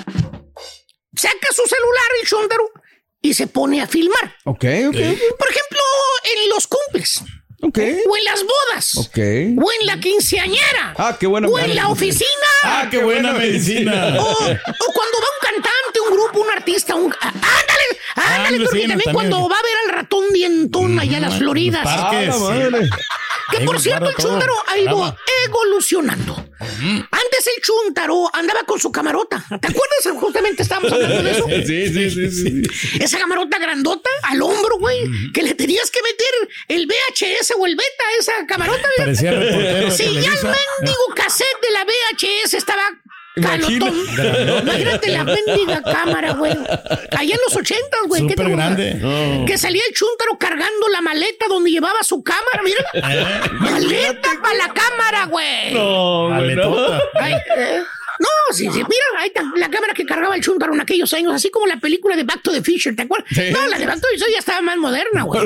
Saca su celular el chúntaro y se pone a filmar. Ok, ok. Por ejemplo, en los cumples. Ok. O en las bodas. Ok. O en la quinceañera. Ah, qué buena. O en la oficina. Ah, qué buena medicina. O, o cuando va un cantante, un grupo, un artista, un... ah, ándale, ándale, Ah, porque vecino, también también. cuando va a ver al ratón dientón allá en las Floridas. Parques, Ah, madre. Que Ahí por cierto, el guarda todo. chúntaro ha ido Brava. evolucionando. Antes el chúntaro andaba con su camarota. ¿Te acuerdas? Justamente estábamos hablando de eso. Sí, sí, sí, sí. Esa camarota grandota al hombro, güey, que le tenías que meter el V H S o el beta a esa camarota. güey. Parecía reportero de Si ya el Televisa. mendigo cassette de la V H S estaba calotón. Grandote. Imagínate la mendiga cámara, güey. Allá en los ochentas, güey. ¿qué te Súper gusta? grande. No. Que salía el chúntaro cargando la maleta donde llevaba su cámara, mira. Eh. Maleta para la cámara, güey. No, güey, no. Maletota. Ay, eh, no, sí, sí, mira, ahí está la cámara que cargaba el chúntaro en aquellos años, así como la película de Back to the Future, ¿te acuerdas? Sí. No, la de Back to the Future ya estaba más moderna, güey.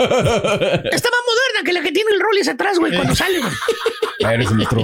Está más moderna que la que tiene el Rollis atrás, güey, cuando sale, güey. Eres otro.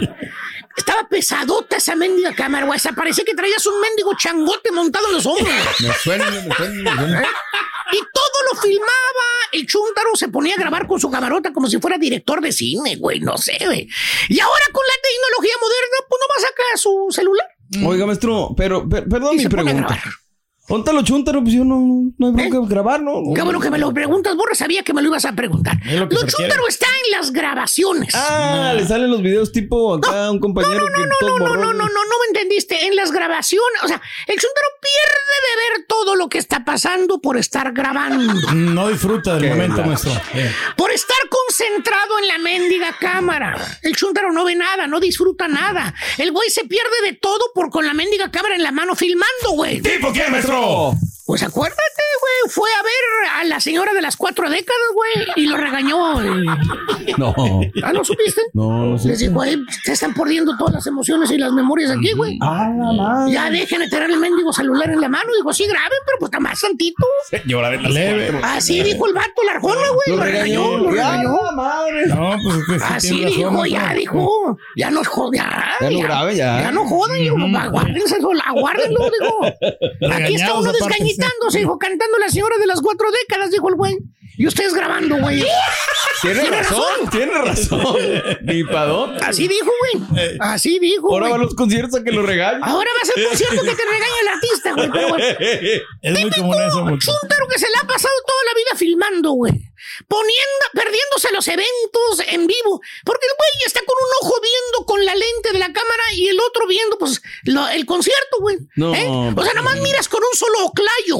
Estaba pesadota esa mendiga cámara, güey. Parecía que traías un mendigo changote montado en los hombros. Me suena, me suena, me suena. Y todo lo filmaba. El chúntaro se ponía a grabar con su camarota como si fuera director de cine, güey. No sé, güey. Y ahora con la tecnología moderna, pues nomás saca su celular. Oiga, maestro, pero, per- perdón Y mi se pone a pregunta. grabar. ¿Dónde lo chúntaro? Pues yo no, no hay bronca de grabar, ¿no? Qué bueno que me lo preguntas, Borre. Sabía que me lo ibas a preguntar. Es lo que Lo se requiere. chúntaro está en las grabaciones. Ah, le salen los videos tipo acá un compañero No, no, que no, todo no, no, borrón. no, no, no, no me entendiste. En las grabaciones, o sea, el chúntaro pierde de ver todo lo que está pasando por estar grabando. No disfruta del Qué momento, la- maestro. Eh. Por estar concentrado en la mendiga cámara. El chúntaro no ve nada, no disfruta nada. El güey se pierde de todo por con la mendiga cámara en la mano filmando, güey. ¿Tipo qué, maestro? Pues acuérdate, güey, fue a ver a la señora de las cuatro décadas, güey, y lo regañó. y- No. ¿Ah, no supiste? No, no sé. Les dijo, güey, se están perdiendo todas las emociones y las memorias aquí, güey. Ah, la madre. Ya dejen de tener el mendigo celular en la mano. Digo, sí, graben, pero pues está más santito. Señora de leve. Así dijo el vato, la arjona, güey. Lo regañó, lo Ya, regañó. la madre. No, pues es que sí Así tiene razón, dijo, maestro. ya dijo. Ya no jodan, ya. Ya no grabe, ya. Ya no jodan, digo, aguárdense, aguárdenlo, digo. Aquí está Regañados uno aparte, desgañitándose, dijo, cantando la señora de las cuatro décadas, dijo el güey. Y ustedes grabando, güey. Tiene Tiene razón, tiene razón. Ni pa' dónde. Así dijo, güey. Así dijo. Ahora va a güey. los conciertos a que lo regañen. Ahora va a ser concierto que te regaña el artista, güey. Pero bueno. Es muy común eso, mucho. Chúntaro que se le ha pasado toda la vida filmando, güey. Poniendo, perdiéndose los eventos en vivo. Porque el güey está con un ojo viendo con la lente de la cámara y el otro viendo, pues, lo- el concierto, güey. No, ¿Eh? O sea, nomás miras con un solo oclayo.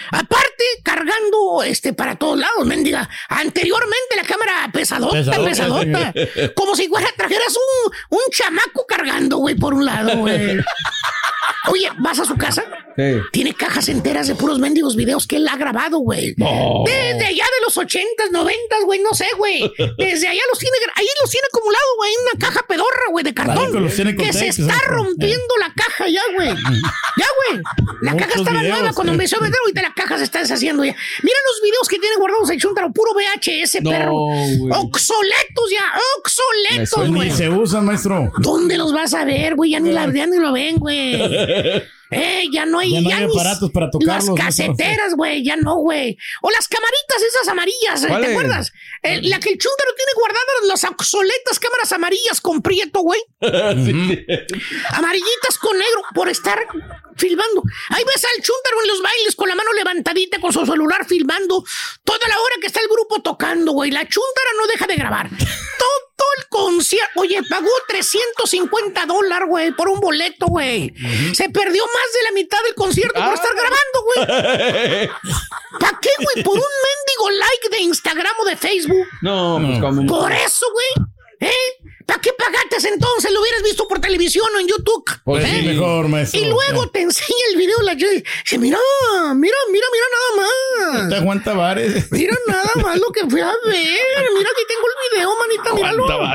Aparte, cargando este para todos lados, mendiga. Anteriormente la cámara pesadota, pesadota. pesadota como si fuera, trajeras un, un chamaco cargando, güey, por un lado, güey. Oye, ¿vas a su casa? Sí. Tiene cajas enteras de puros mendigos videos que él ha grabado, güey. No. Desde allá de los ochentas, noventas, güey, no sé, güey. Desde allá los tiene, ahí los tiene acumulado, güey, en una caja pedorra, güey, de cartón. Claro, que, que se está ¿no? rompiendo eh. la caja ya, güey. Ya, güey. La Muchos caja estaba videos, nueva cuando eh. empezó a meter, ahorita la caja se está deshaciendo ya. Mira los videos que tiene guardados el Chuntaro, puro V H S, no, perro. Wey. Obsoletos ya, obsoletos, güey. Ni se usan, maestro. ¿Dónde los vas a ver, güey? Ya ni, la, ya ni lo ven, güey. Eh, ya no hay, ya no ya hay aparatos para tocarlos. Las caseteras, güey, ya no, güey. O las camaritas esas amarillas, ¿te es? acuerdas? Eh, la que el Chuntaro tiene guardadas, las obsoletas cámaras amarillas con prieto, güey. Sí. Amarillitas con negro por estar filmando. Ahí ves al Chuntaro en los bailes con la mano levantadita con su celular filmando toda la hora que está el grupo tocando, güey. La Chuntara no deja de grabar. Todo el concierto. Oye, pagó trescientos cincuenta dólares, güey, por un boleto, güey. Uh-huh. Se perdió más de la mitad del concierto ah. por estar grabando, güey. ¿Para qué, güey? ¿Por un mendigo like de Instagram o de Facebook? No, pues como... Por eso, güey. ¿Eh? ¿Para qué pagaste entonces? Lo hubieras visto por televisión o en YouTube. Pues ¿eh? sí, mejor, maestro. Y luego eh. te enseña el video la dice, mira, mira, mira, mira nada más. No te aguanta bares. Mira nada más lo que fui a ver. Mira, aquí tengo el video, manita, míralo.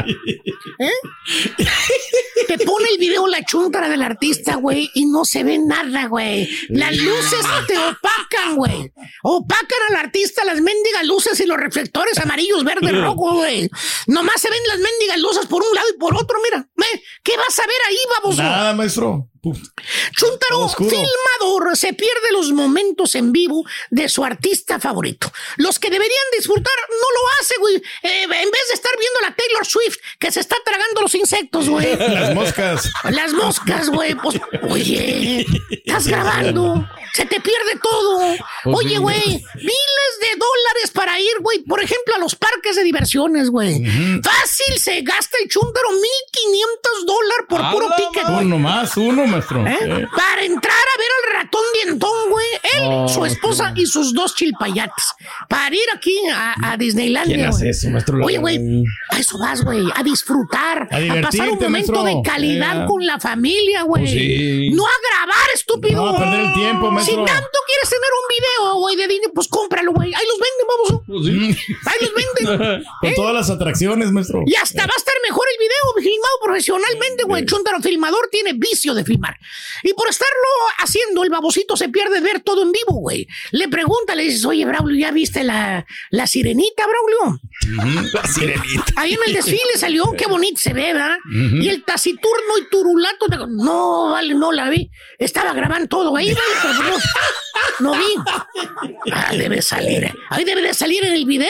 ¿Eh? Te pone el video la Chuntara del artista, güey, y no se ve nada, güey. Las luces te opacan, güey. Opacan al artista las mendigas luces y los reflectores amarillos, verdes, rojos, güey. Nomás se ven las mendigas luces por un lado y por otro, mira. ¿Qué vas a ver ahí, baboso? Nada, maestro. Uf. Chuntaro, filmador, se pierde los momentos en vivo de su artista favorito. Los que deberían disfrutar no lo hace, güey. Eh, en vez de estar viendo la Taylor Swift que se está tragando los insectos, güey. Las moscas. Las moscas, güey. Pues, oye, estás grabando. Se te pierde todo. Oye, güey, miles de dólares para ir, güey, por ejemplo, a los parques de diversiones, güey. Uh-huh. Fácil se gasta el Chuntaro mil quinientos dólares por puro ticket, güey. Uno más, uno, maestro. ¿Eh? ¿Eh? Para entrar a ver al ratón dientón, güey. Él, oh, su esposa y sus dos chilpayates. Para ir aquí a, a Disneylandia. ¿Quién hace eso, maestro? Oye, güey, a eso vas, güey. A disfrutar. A, a pasar un momento maestro. de calidad eh. con la familia, güey. Pues sí. No a grabar, estúpido. No a perder el tiempo, maestro. Si tanto quieres tener un video, güey, de dinero, pues cómpralo, güey. Ahí los venden, vamos. Pues sí. Ahí los venden. Con ¿eh? todas las atracciones, maestro. Y hasta va a estar mejor el video filmado profesionalmente, güey. Chuntaro filmador tiene vicio de filmar. Y por estarlo haciendo, el babosito se pierde ver todo en vivo, güey. Le pregunta, le dices, oye, Braulio, ¿ya viste la, la sirenita, Braulio? Uh-huh. La sirenita. Ahí en el desfile salió, qué bonito se ve, ¿verdad? Uh-huh. Y el taciturno y turulato, de... no, vale, no la vi. Estaba grabando todo ahí, vale, pero no, no vi. Ah, debe salir. Ahí debe de salir en el video.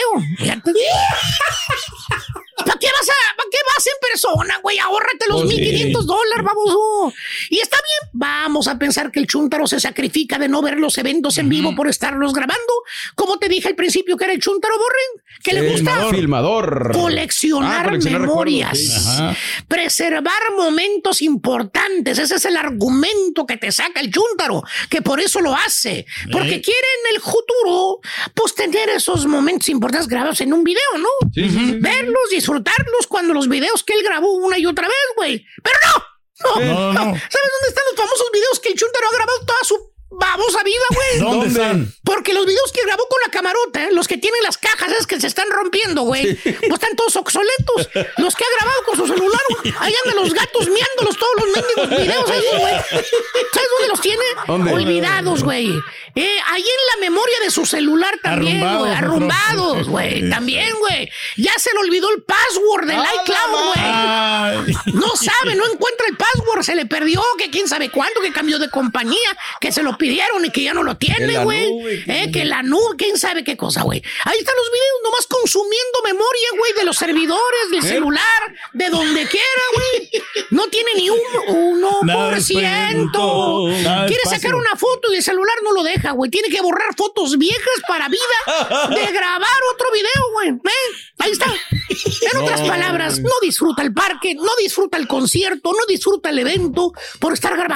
¿Para qué vas a, para qué vas en persona, güey? Ahórrate los oh, mil quinientos dólares, baboso. Y está bien, vamos a pensar que el Chuntaro se sacrifica de no ver los eventos en vivo por estarlos grabando. Como te dije al principio que era el Chuntaro Borren, que sí, le gusta filmador. Coleccionar, ah, coleccionar memorias, recuerdos, sí. Preservar momentos importantes. Ese es el argumento que te saca el Chuntaro, que por eso lo hace. Porque ¿Eh? quiere en el futuro, pues tener esos momentos importantes grabados en un video, ¿no? Sí, sí, sí, verlos, disfrutarlos cuando los videos que él grabó una y otra vez, güey. Pero no. No, no, no. ¿Sabes dónde están los famosos videos que el Chuntaro ha grabado toda su babosa vida, güey? ¿Dónde están? Porque los videos que grabó con la camarota, ¿eh? Los que tienen las cajas esas que se están rompiendo, güey, sí. Pues están todos obsoletos. Los que ha grabado con su celular, güey, ahí andan los gatos miándolos todos los mendigos videos esos, güey. ¿Sabes dónde los tiene? ¿Dónde? Olvidados, güey. Eh, ahí en la memoria de su celular también, güey. Arrumbados, güey. También, güey. Ya se le olvidó el password del iCloud, güey. No sabe, no encuentra el password. Se le perdió, que quién sabe cuándo, que cambió de compañía, que se lo pidieron y que ya no lo tiene, güey. Eh, que la nube, quién sabe qué cosa, güey. Ahí están los videos nomás consumiendo memoria, güey, de los servidores, del ¿Eh? celular, de donde quiera, güey. No tiene ni un uno por ciento. Quiere sacar una foto y el celular no lo deja, güey. Tiene que borrar fotos viejas para vida de grabar otro video, güey. ¿Eh? Ahí está. En otras no, palabras, no disfruta el parque, no disfruta el concierto, no disfruta el evento por estar grabando.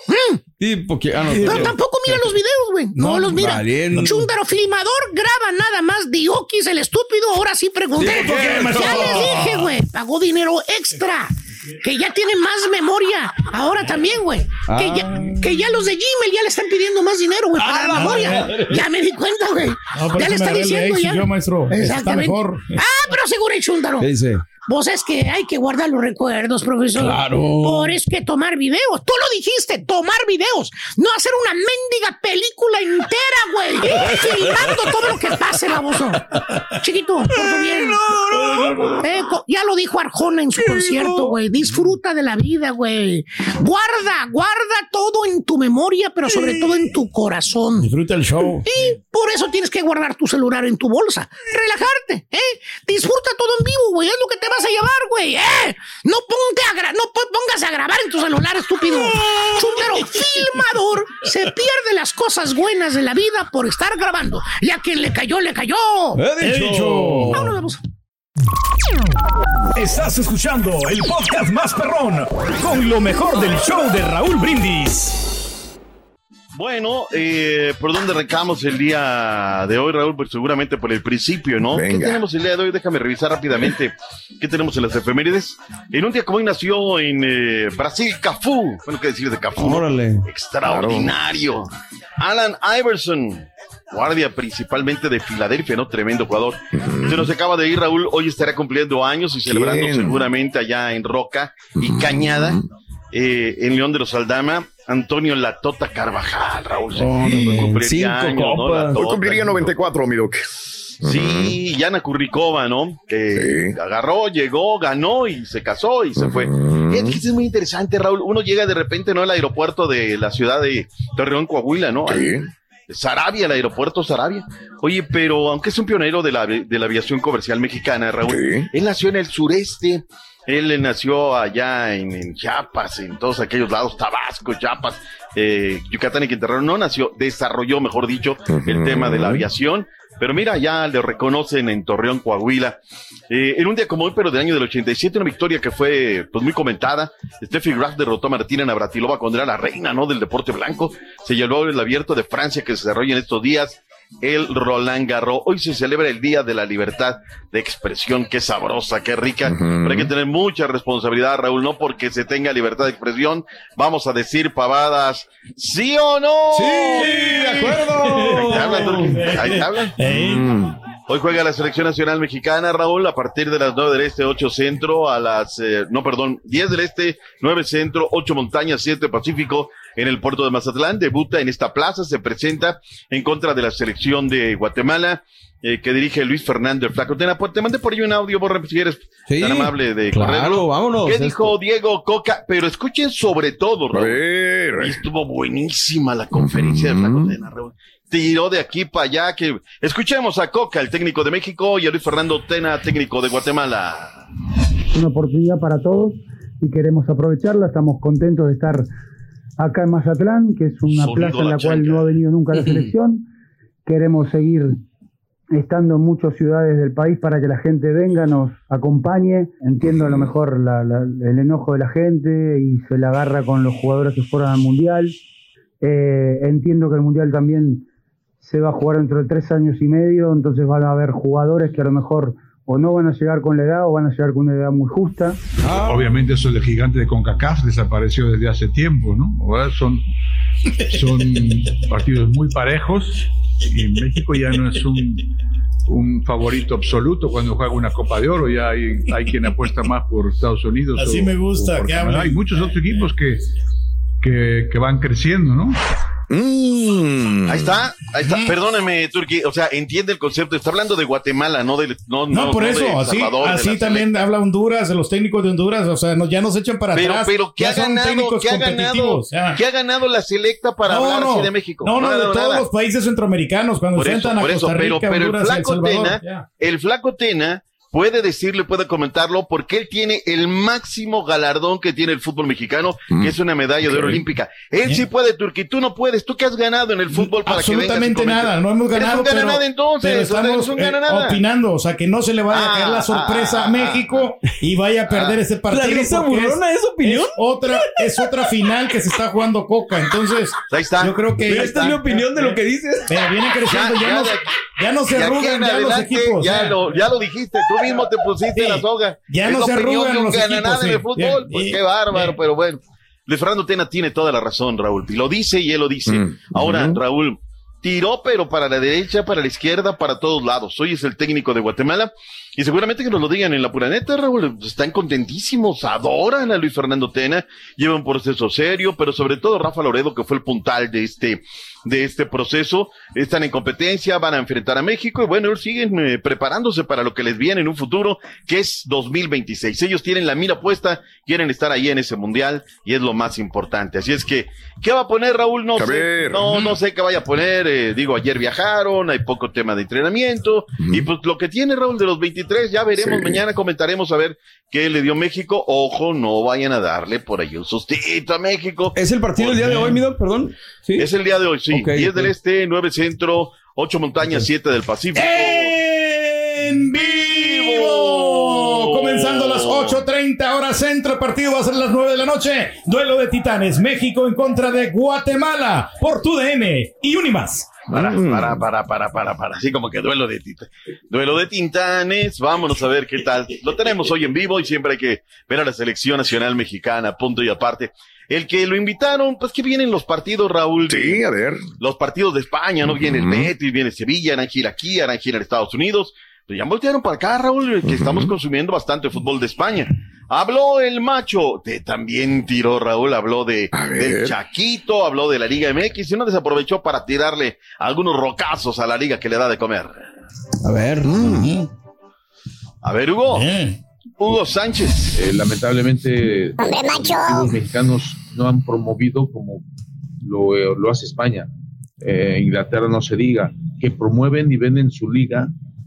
¿Mm? Sí, porque, ah, no, pero pero, tampoco mira los videos, güey. No, no los mira. Valiendo. Chúntaro filmador graba nada más. Diokis, el estúpido. Ahora sí pregunté. Sí, ya les dije, güey. Pagó dinero extra. Que ya tiene más memoria. Ahora también, güey. Ah. Que, ya, que ya los de Gmail ya le están pidiendo más dinero, güey, para ah, la memoria. No, ya me di cuenta, güey. No, ya le está diciendo ya. Yo, maestro. Exactamente. Está mejor. Ah, pero seguro el Chúntaro. ¿Qué dice? Vos es que hay que guardar los recuerdos, profesor. Claro. Por es que tomar videos. Tú lo dijiste, tomar videos. No hacer una mendiga película entera, güey. Filmando todo lo que pase, baboso. Chiquito, porto bien. No, no, no. Eh, ya lo dijo Arjona en su concierto, güey. Disfruta de la vida, güey. Guarda, guarda todo en tu memoria, pero sobre todo en tu corazón. Disfruta el show. Y por eso tienes que guardar tu celular en tu bolsa. Relajarte, ¿eh? Disfruta todo en vivo, güey. Es lo que te vas a llevar, güey, ¿eh? No ponte a gra- no pongas a grabar en tu celular, estúpido. Chúntaro filmador se pierde las cosas buenas de la vida por estar grabando. Y a quien le cayó, le cayó. He dicho. Vámonos. Estás escuchando el podcast más perrón con lo mejor del show de Raúl Brindis. Bueno, eh, ¿por dónde arrancamos el día de hoy, Raúl? Pues seguramente por el principio, ¿no? Venga. ¿Qué tenemos el día de hoy? Déjame revisar rápidamente qué tenemos en las efemérides. En un día como hoy nació en eh, Brasil Cafú. Bueno, ¿qué decir de Cafú? Órale. Extraordinario. Claro. Alan Iverson, guardia principalmente de Filadelfia, ¿no? Tremendo jugador. Uh-huh. Se nos acaba de ir, Raúl. Hoy estará cumpliendo años y celebrando Bien. seguramente allá en Roca y uh-huh. Cañada, eh, en León de los Aldama. Antonio La Tota Carvajal, Raúl. Oh, cumpliría años, ¿no? La Tota, cumpliría noventa y cuatro, mi Doc. Sí, Yana Kurnikova, ¿no? Que sí. agarró, llegó, ganó y se casó y se uh-huh. fue. Es que es muy interesante, Raúl. Uno llega de repente, ¿no? Al aeropuerto de la ciudad de Torreón, Coahuila, ¿no? Sí. Sarabia, el aeropuerto Sarabia. Oye, pero aunque es un pionero de la, de la aviación comercial mexicana, Raúl, sí. él nació en el sureste. Él nació allá en, en Chiapas, en todos aquellos lados, Tabasco, Chiapas, eh, Yucatán y Quintana Roo. No nació, desarrolló, mejor dicho, uh-huh. el tema de la aviación. Pero mira, ya le reconocen en Torreón, Coahuila. Eh, en un día como hoy, pero del año del ochenta y siete, una victoria que fue pues muy comentada. Steffi Graf derrotó a Martina Navratilova cuando era la reina, ¿no? del deporte blanco. Se llevó el abierto de Francia que se desarrolla en estos días. El Roland Garros. Hoy se celebra el Día de la Libertad de Expresión. Qué sabrosa, qué rica. Uh-huh. Pero hay que tener mucha responsabilidad, Raúl, no porque se tenga libertad de expresión vamos a decir pavadas. ¿Sí o no? Sí, de acuerdo. Ahí te hablan, ahí te hablan. Hey. Mm. Hoy juega la selección nacional mexicana, Raúl, a partir de las nueve del este, ocho centro, a las, eh, no, perdón, diez del este, nueve centro, ocho montañas, siete pacífico, en el puerto de Mazatlán. Debuta en esta plaza, se presenta en contra de la selección de Guatemala, eh, que dirige Luis Fernando el Flaco Tena. Pues te mandé por ahí un audio, Borre, si eres sí, tan amable de claro, correrlo. Vámonos. ¿Qué dijo Diego Coca? Pero escuchen sobre todo, Raúl. Y estuvo buenísima la conferencia mm-hmm. de Flaco Tena, Raúl. Tiró de aquí para allá, que escuchemos a Coca, el técnico de México, y a Luis Fernando Tena, técnico de Guatemala. Una oportunidad para todos y queremos aprovecharla. Estamos contentos de estar acá en Mazatlán, que es una Sonido plaza en la, la cual no ha venido nunca la selección. Queremos seguir estando en muchas ciudades del país para que la gente venga, nos acompañe. Entiendo a lo mejor la, la, el enojo de la gente y se la agarra con los jugadores que fueron al Mundial. Eh, entiendo que el Mundial también se va a jugar dentro de tres años y medio, entonces van a haber jugadores que a lo mejor o no van a llegar con la edad o van a llegar con una edad muy justa. Ah. Obviamente eso de gigante de CONCACAF desapareció desde hace tiempo, ¿no? Ahora son, son partidos muy parejos y México ya no es un, un favorito absoluto cuando juega una Copa de Oro. Ya hay, hay quien apuesta más por Estados Unidos. Así o, me gusta. que hay muchos otros equipos que, que, que van creciendo, ¿no? Mm. Ahí está, ahí está. Mm. Perdóneme, Turki, o sea, entiende el concepto. Está hablando de Guatemala, no de no, no, no por no eso, de así, Salvador, así también habla Honduras, los técnicos de Honduras, o sea, no, ya nos echan para pero, atrás. Pero ¿qué ha ganado, ¿qué ha ganado, ¿qué ha ganado la selecta para no, hablar no, así de México? No, no, no de todos nada. Los países centroamericanos cuando por enfrentan eso, a Costa Rica, pero, pero Honduras, el flaco El Salvador, Tena, el flaco Tena puede decirle, puede comentarlo, porque él tiene el máximo galardón que tiene el fútbol mexicano, mm. que es una medalla okay. de oro olímpica. Él Bien. sí puede, Turki, tú no puedes. ¿Tú qué has ganado en el fútbol para que vengas? Absolutamente nada, no hemos ganado, pero, nada entonces, pero estamos un eh, opinando, o sea, que no se le vaya ah, a caer la sorpresa ah, a México ah, y vaya a perder ah, ese partido. ¿La risa burlona es, es opinión? Es otra, es otra final que se está jugando Coca, entonces ahí está. Yo creo que pero esta es mi opinión de lo que dices. Pero viene creciendo, ya, ya, ya, no, ya no se arrugan ya los equipos. Ya, lo, ya lo dijiste, tú mismo te pusiste sí, la soga. Ya es no se arrugan los equipos. Nada sí. de fútbol, bien, pues bien, qué bárbaro, bien. Pero bueno. Luis Fernando Tena tiene toda la razón, Raúl. Y lo dice y él lo dice. Mm. Ahora, mm-hmm. Raúl, tiró, pero para la derecha, para la izquierda, para todos lados. Hoy es el técnico de Guatemala. Y seguramente que nos lo digan en la pura neta, Raúl. Están contentísimos, adoran a Luis Fernando Tena. Lleva un proceso serio, pero sobre todo Rafa Loredo, que fue el puntal de este, de este proceso. Están en competencia, van a enfrentar a México. Y bueno, ellos siguen eh, preparándose para lo que les viene en un futuro, que es dos mil veintiséis. Ellos tienen la mira puesta, quieren estar ahí en ese mundial, y es lo más importante. Así es que, ¿qué va a poner, Raúl? No a sé, ver. no, no sé qué vaya a poner. Eh, digo, ayer viajaron, hay poco tema de entrenamiento. Mm. Y pues lo que tiene, Raúl, de los veintitrés, ya veremos, sí. mañana comentaremos a ver qué le dio México. Ojo, no vayan a darle por ahí un sustito a México. ¿Es el partido del día de hoy, Midón? Perdón. ¿Sí? Es el día de hoy, sí. Okay, diez okay. del Este, nueve Centro, ocho Montañas, okay. siete del Pacífico. ¡En vivo! Comenzando a las ocho treinta horas centro, el partido va a ser a las nueve de la noche. Duelo de titanes, México en contra de Guatemala, por tu D N y Unimas. Para, para, para, para, para, para, así como que duelo de titanes. Duelo de titanes, vámonos a ver qué tal. Lo tenemos hoy en vivo y siempre hay que ver a la selección nacional mexicana, punto y aparte. El que lo invitaron, pues que vienen los partidos, Raúl. Sí, a ver. Los partidos de España, ¿no? Uh-huh. Viene el Betis, viene Sevilla, harán gira aquí, harán gira en Estados Unidos. Pues ya voltearon para acá, Raúl, que uh-huh. estamos consumiendo bastante fútbol de España. Habló el macho, te también tiró, Raúl, habló de del Chaquito, habló de la Liga M X y no desaprovechó para tirarle algunos rocazos a la liga que le da de comer. A ver. Mm. A ver, Hugo. Eh. Hugo Sánchez. Eh, lamentablemente, los mexicanos no han promovido como lo, eh, lo hace España. Eh, Inglaterra no se diga, que promueven y venden su liga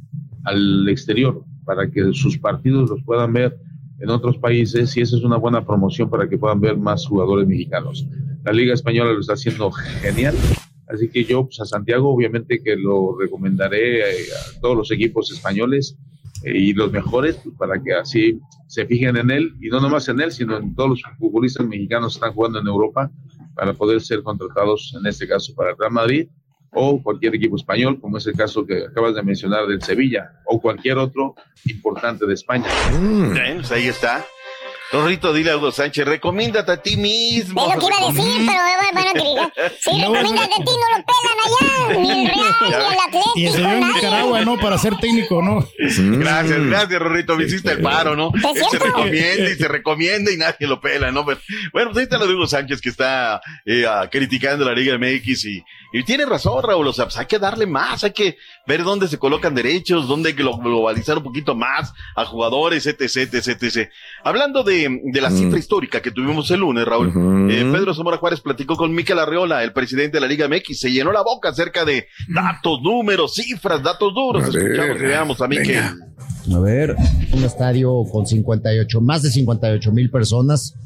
al exterior para que sus partidos los puedan ver en otros países, y esa es una buena promoción para que puedan ver más jugadores mexicanos. La Liga Española lo está haciendo genial, así que yo pues, a Santiago obviamente que lo recomendaré eh, a todos los equipos españoles eh, y los mejores, pues, para que así se fijen en él, y no nomás en él, sino en todos los futbolistas mexicanos que están jugando en Europa, para poder ser contratados, en este caso para el Real Madrid, o cualquier equipo español, como es el caso que acabas de mencionar del Sevilla, o cualquier otro importante de España. Mm. Bien, pues ahí está. Rorrito, dile a Hugo Sánchez, recomiéndate a ti mismo. Es lo que iba a decir, pero bueno, te digo. Sí, recomiéndate a ti, no lo pelan allá, ni el Real, ni el Atlético. Y se dio en Nicaragua, ¿no? Para ser técnico, ¿no? Gracias, gracias, Rorrito, me hiciste el paro, ¿no? Él se recomienda y se recomienda y nadie lo pela, ¿no? Pero, bueno, pues ahí está lo de Hugo Sánchez, que está eh, criticando la Liga M X y, y tiene razón, Raúl, o sea, pues hay que darle más, hay que ver dónde se colocan derechos, dónde hay que globalizar un poquito más a jugadores, etc, etc, etcétera. Hablando de de la cifra mm. histórica que tuvimos el lunes, Raúl, uh-huh. eh, Pedro Zamora Juárez platicó con Mikel Arreola, el presidente de la Liga M X, se llenó la boca acerca de datos, números, cifras, datos duros. A Escuchamos ver, y veamos a Mikel. A ver, un estadio con cincuenta y ocho, más de cincuenta y ocho mil personas,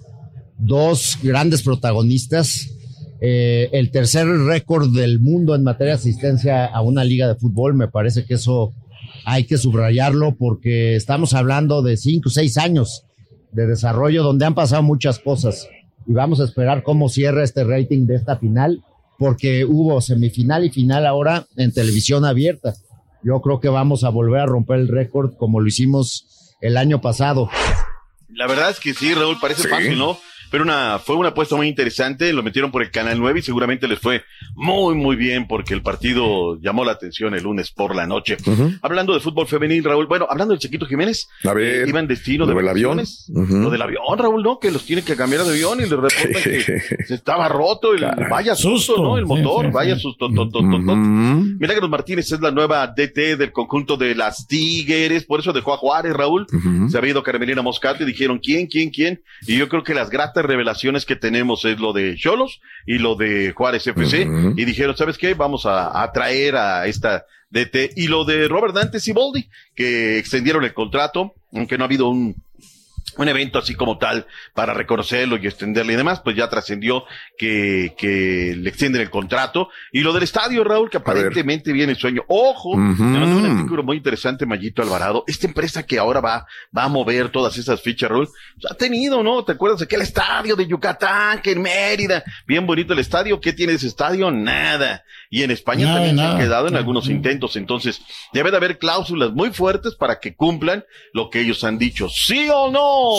dos grandes protagonistas, eh, el tercer récord del mundo en materia de asistencia a una liga de fútbol. Me parece que eso hay que subrayarlo, porque estamos hablando de cinco o seis años de desarrollo donde han pasado muchas cosas, y vamos a esperar cómo cierra este rating de esta final, porque hubo semifinal y final ahora en televisión abierta. Yo creo que vamos a volver a romper el récord como lo hicimos el año pasado. La verdad es que sí, Raúl, parece sí. fácil, ¿no? Pero una, fue una apuesta muy interesante, lo metieron por el Canal nueve y seguramente les fue muy, muy bien, porque el partido llamó la atención el lunes por la noche. Uh-huh. Hablando de fútbol femenil, Raúl, bueno, hablando del Chiquito Jiménez, a ver, eh, iba en destino de vacaciones, uh-huh. lo del avión, Raúl, ¿no? Que los tiene que cambiar de avión y le reportan que se estaba roto, el, vaya susto, susto, ¿no? El motor, sí, sí, vaya susto, to, to, to, to, to. Uh-huh. Milagros Martínez es la nueva D T del conjunto de las Tigres, por eso dejó a Juárez, Raúl. Uh-huh. Se había ido Carmelina Moscato y dijeron, ¿quién, quién, quién? Y yo creo que las gratas revelaciones que tenemos es lo de Xolos y lo de Juárez F C, uh-huh. y dijeron, ¿sabes qué? Vamos a, a traer a esta D T. Y lo de Robert Dante Siboldi, que extendieron el contrato, aunque no ha habido un un evento así como tal para reconocerlo y extenderle y demás, pues ya trascendió que, que le extienden el contrato. Y lo del estadio, Raúl, que aparentemente viene el sueño. Ojo, uh-huh. me mandó un artículo muy interesante, Mayito Alvarado. Esta empresa que ahora va, va a mover todas esas fichas, Raúl, pues ha tenido, ¿no? ¿Te acuerdas de aquel estadio de Yucatán, que en Mérida? Bien bonito el estadio. ¿Qué tiene ese estadio? Nada. Y en España nada, también nada. se han quedado en algunos nada. intentos. Entonces, debe de haber cláusulas muy fuertes para que cumplan lo que ellos han dicho. ¿Sí o no?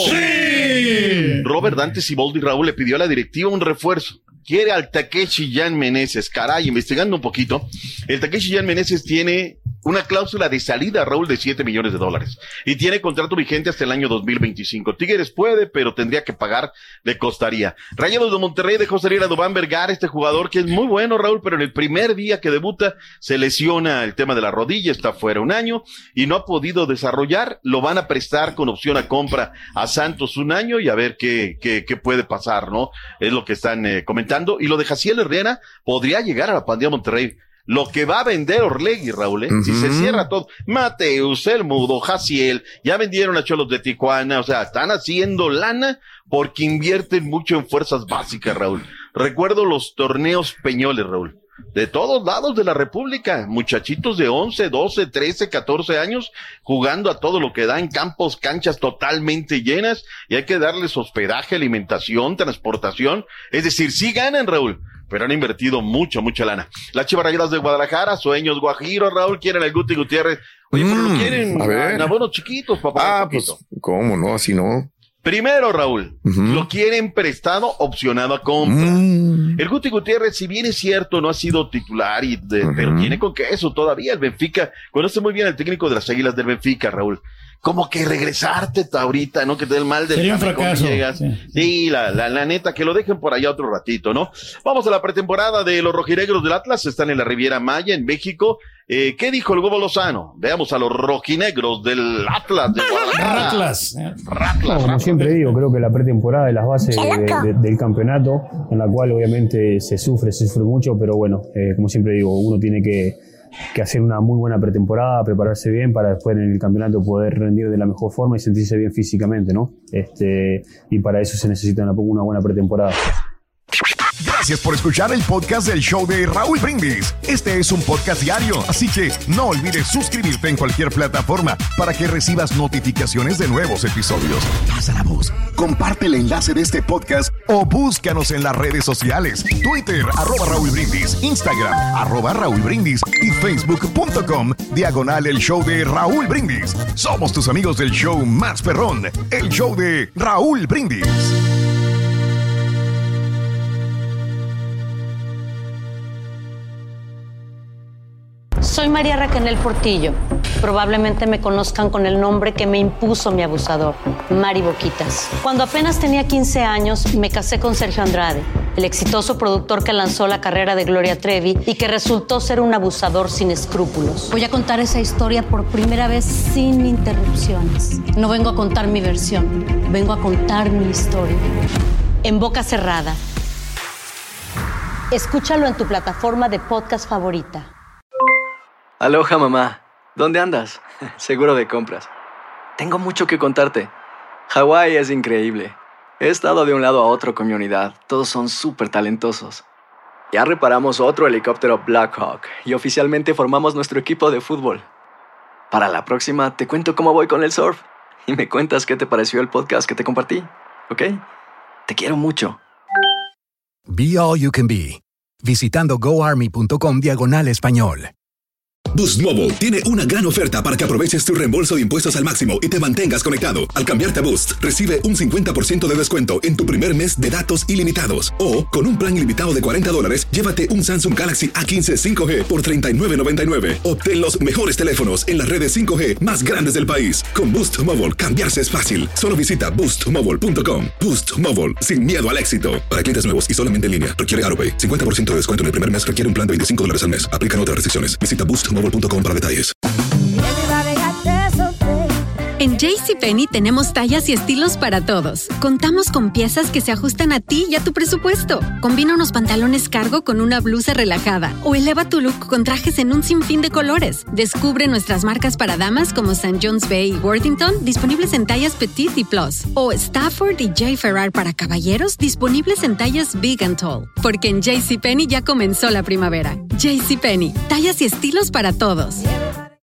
¡Sí! Robert Dante Siboldi, Raúl, le pidió a la directiva un refuerzo. Quiere al Takeshi Jan Meneses. Caray, investigando un poquito, el Takeshi Jan Meneses tiene una cláusula de salida, Raúl, de siete millones de dólares. Y tiene contrato vigente hasta el año dos mil veinticinco. Tigres puede, pero tendría que pagar, le costaría. Rayados de Monterrey dejó salir a Duván Vergara, este jugador que es muy bueno, Raúl, pero en el primer día que debuta se lesiona el tema de la rodilla, está fuera un año y no ha podido desarrollar. Lo van a prestar con opción a compra a Santos un año y a ver qué, qué, qué puede pasar, ¿no? Es lo que están eh, comentando. Y lo de Jaciel Herrera podría llegar a la pandilla Monterrey. Lo que va a vender Orlegui, Raúl, ¿eh? Uh-huh. Si se cierra todo, Mateus, El Mudo, Jaciel, ya vendieron a Cholos de Tijuana, o sea, están haciendo lana porque invierten mucho en fuerzas básicas, Raúl. Recuerdo los torneos Peñoles, Raúl, de todos lados de la República, muchachitos de once, doce, trece, catorce años, jugando a todo lo que da en campos, canchas totalmente llenas, y hay que darles hospedaje, alimentación, transportación, es decir, sí ganan, Raúl, pero han invertido mucha, mucha lana. Las Chivas Rayadas de Guadalajara, sueños guajiros, Raúl, quieren al Guti Gutiérrez. Oye, pero lo quieren a ver. en abonos chiquitos, papá. Ah, pues, ¿cómo no? Así no. Primero, Raúl, uh-huh. lo quieren prestado, opcionado a compra. Uh-huh. El Guti Gutiérrez, si bien es cierto, no ha sido titular, y de, uh-huh. pero tiene con queso todavía. El Benfica, conoce muy bien al técnico de las Águilas del Benfica, Raúl. Como que regresarte ahorita, ¿no? Que te dé el mal del Sería un fracaso. Llegas. Sí, sí la, la, la neta, que lo dejen por allá otro ratito, ¿no? Vamos a la pretemporada de los rojinegros del Atlas, están en la Riviera Maya, en México. Eh, ¿Qué dijo el Hugo Lozano? Veamos a los rojinegros del Atlas de Guadalajara. Atlas. No, como siempre digo, creo que la pretemporada es la base de, de, del campeonato, en la cual obviamente se sufre, se sufre mucho, pero bueno, eh, como siempre digo, uno tiene que que hacer una muy buena pretemporada, prepararse bien para después en el campeonato poder rendir de la mejor forma y sentirse bien físicamente, ¿no? Este, y para eso se necesita una, una buena pretemporada. Gracias por escuchar el podcast del show de Raúl Brindis. Este es un podcast diario, así que no olvides suscribirte en cualquier plataforma para que recibas notificaciones de nuevos episodios. Pasa la voz, comparte el enlace de este podcast o búscanos en las redes sociales. Twitter, arroba Raúl Brindis, Instagram, arroba Raúl Brindis y Facebook.com, diagonal el show de Raúl Brindis. Somos tus amigos del show más perrón, el show de Raúl Brindis. Soy María Raquel Portillo. Probablemente me conozcan con el nombre que me impuso mi abusador, Mari Boquitas. Cuando apenas tenía quince años, me casé con Sergio Andrade, el exitoso productor que lanzó la carrera de Gloria Trevi y que resultó ser un abusador sin escrúpulos. Voy a contar esa historia por primera vez sin interrupciones. No vengo a contar mi versión, vengo a contar mi historia. En boca cerrada. Escúchalo en tu plataforma de podcast favorita. Aloha, mamá. ¿Dónde andas? Seguro de compras. Tengo mucho que contarte. Hawái es increíble. He estado de un lado a otro con mi unidad. Todos son súper talentosos. Ya reparamos otro helicóptero Blackhawk y oficialmente formamos nuestro equipo de fútbol. Para la próxima te cuento cómo voy con el surf y me cuentas qué te pareció el podcast que te compartí, ¿ok? Te quiero mucho. Be All You Can Be. Visitando goarmy.com diagonal español. Boost Mobile tiene una gran oferta para que aproveches tu reembolso de impuestos al máximo y te mantengas conectado. Al cambiarte a Boost, recibe un cincuenta por ciento de descuento en tu primer mes de datos ilimitados. O, con un plan ilimitado de cuarenta dólares, llévate un Samsung Galaxy A quince cinco G por treinta y nueve noventa y nueve. Obtén los mejores teléfonos en las redes cinco G más grandes del país. Con Boost Mobile, cambiarse es fácil. Solo visita boost mobile punto com. Boost Mobile, sin miedo al éxito. Para clientes nuevos y solamente en línea, requiere AroPay. cincuenta por ciento de descuento en el primer mes requiere un plan de veinticinco dólares al mes. Aplican otras restricciones. Visita boost mobile punto com para detalles. En JCPenney tenemos tallas y estilos para todos. Contamos con piezas que se ajustan a ti y a tu presupuesto. Combina unos pantalones cargo con una blusa relajada o eleva tu look con trajes en un sinfín de colores. Descubre nuestras marcas para damas como Saint John's Bay y Worthington, disponibles en tallas Petite y Plus. O Stafford y J. Ferrar para caballeros, disponibles en tallas Big and Tall. Porque en JCPenney ya comenzó la primavera. JCPenney, tallas y estilos para todos.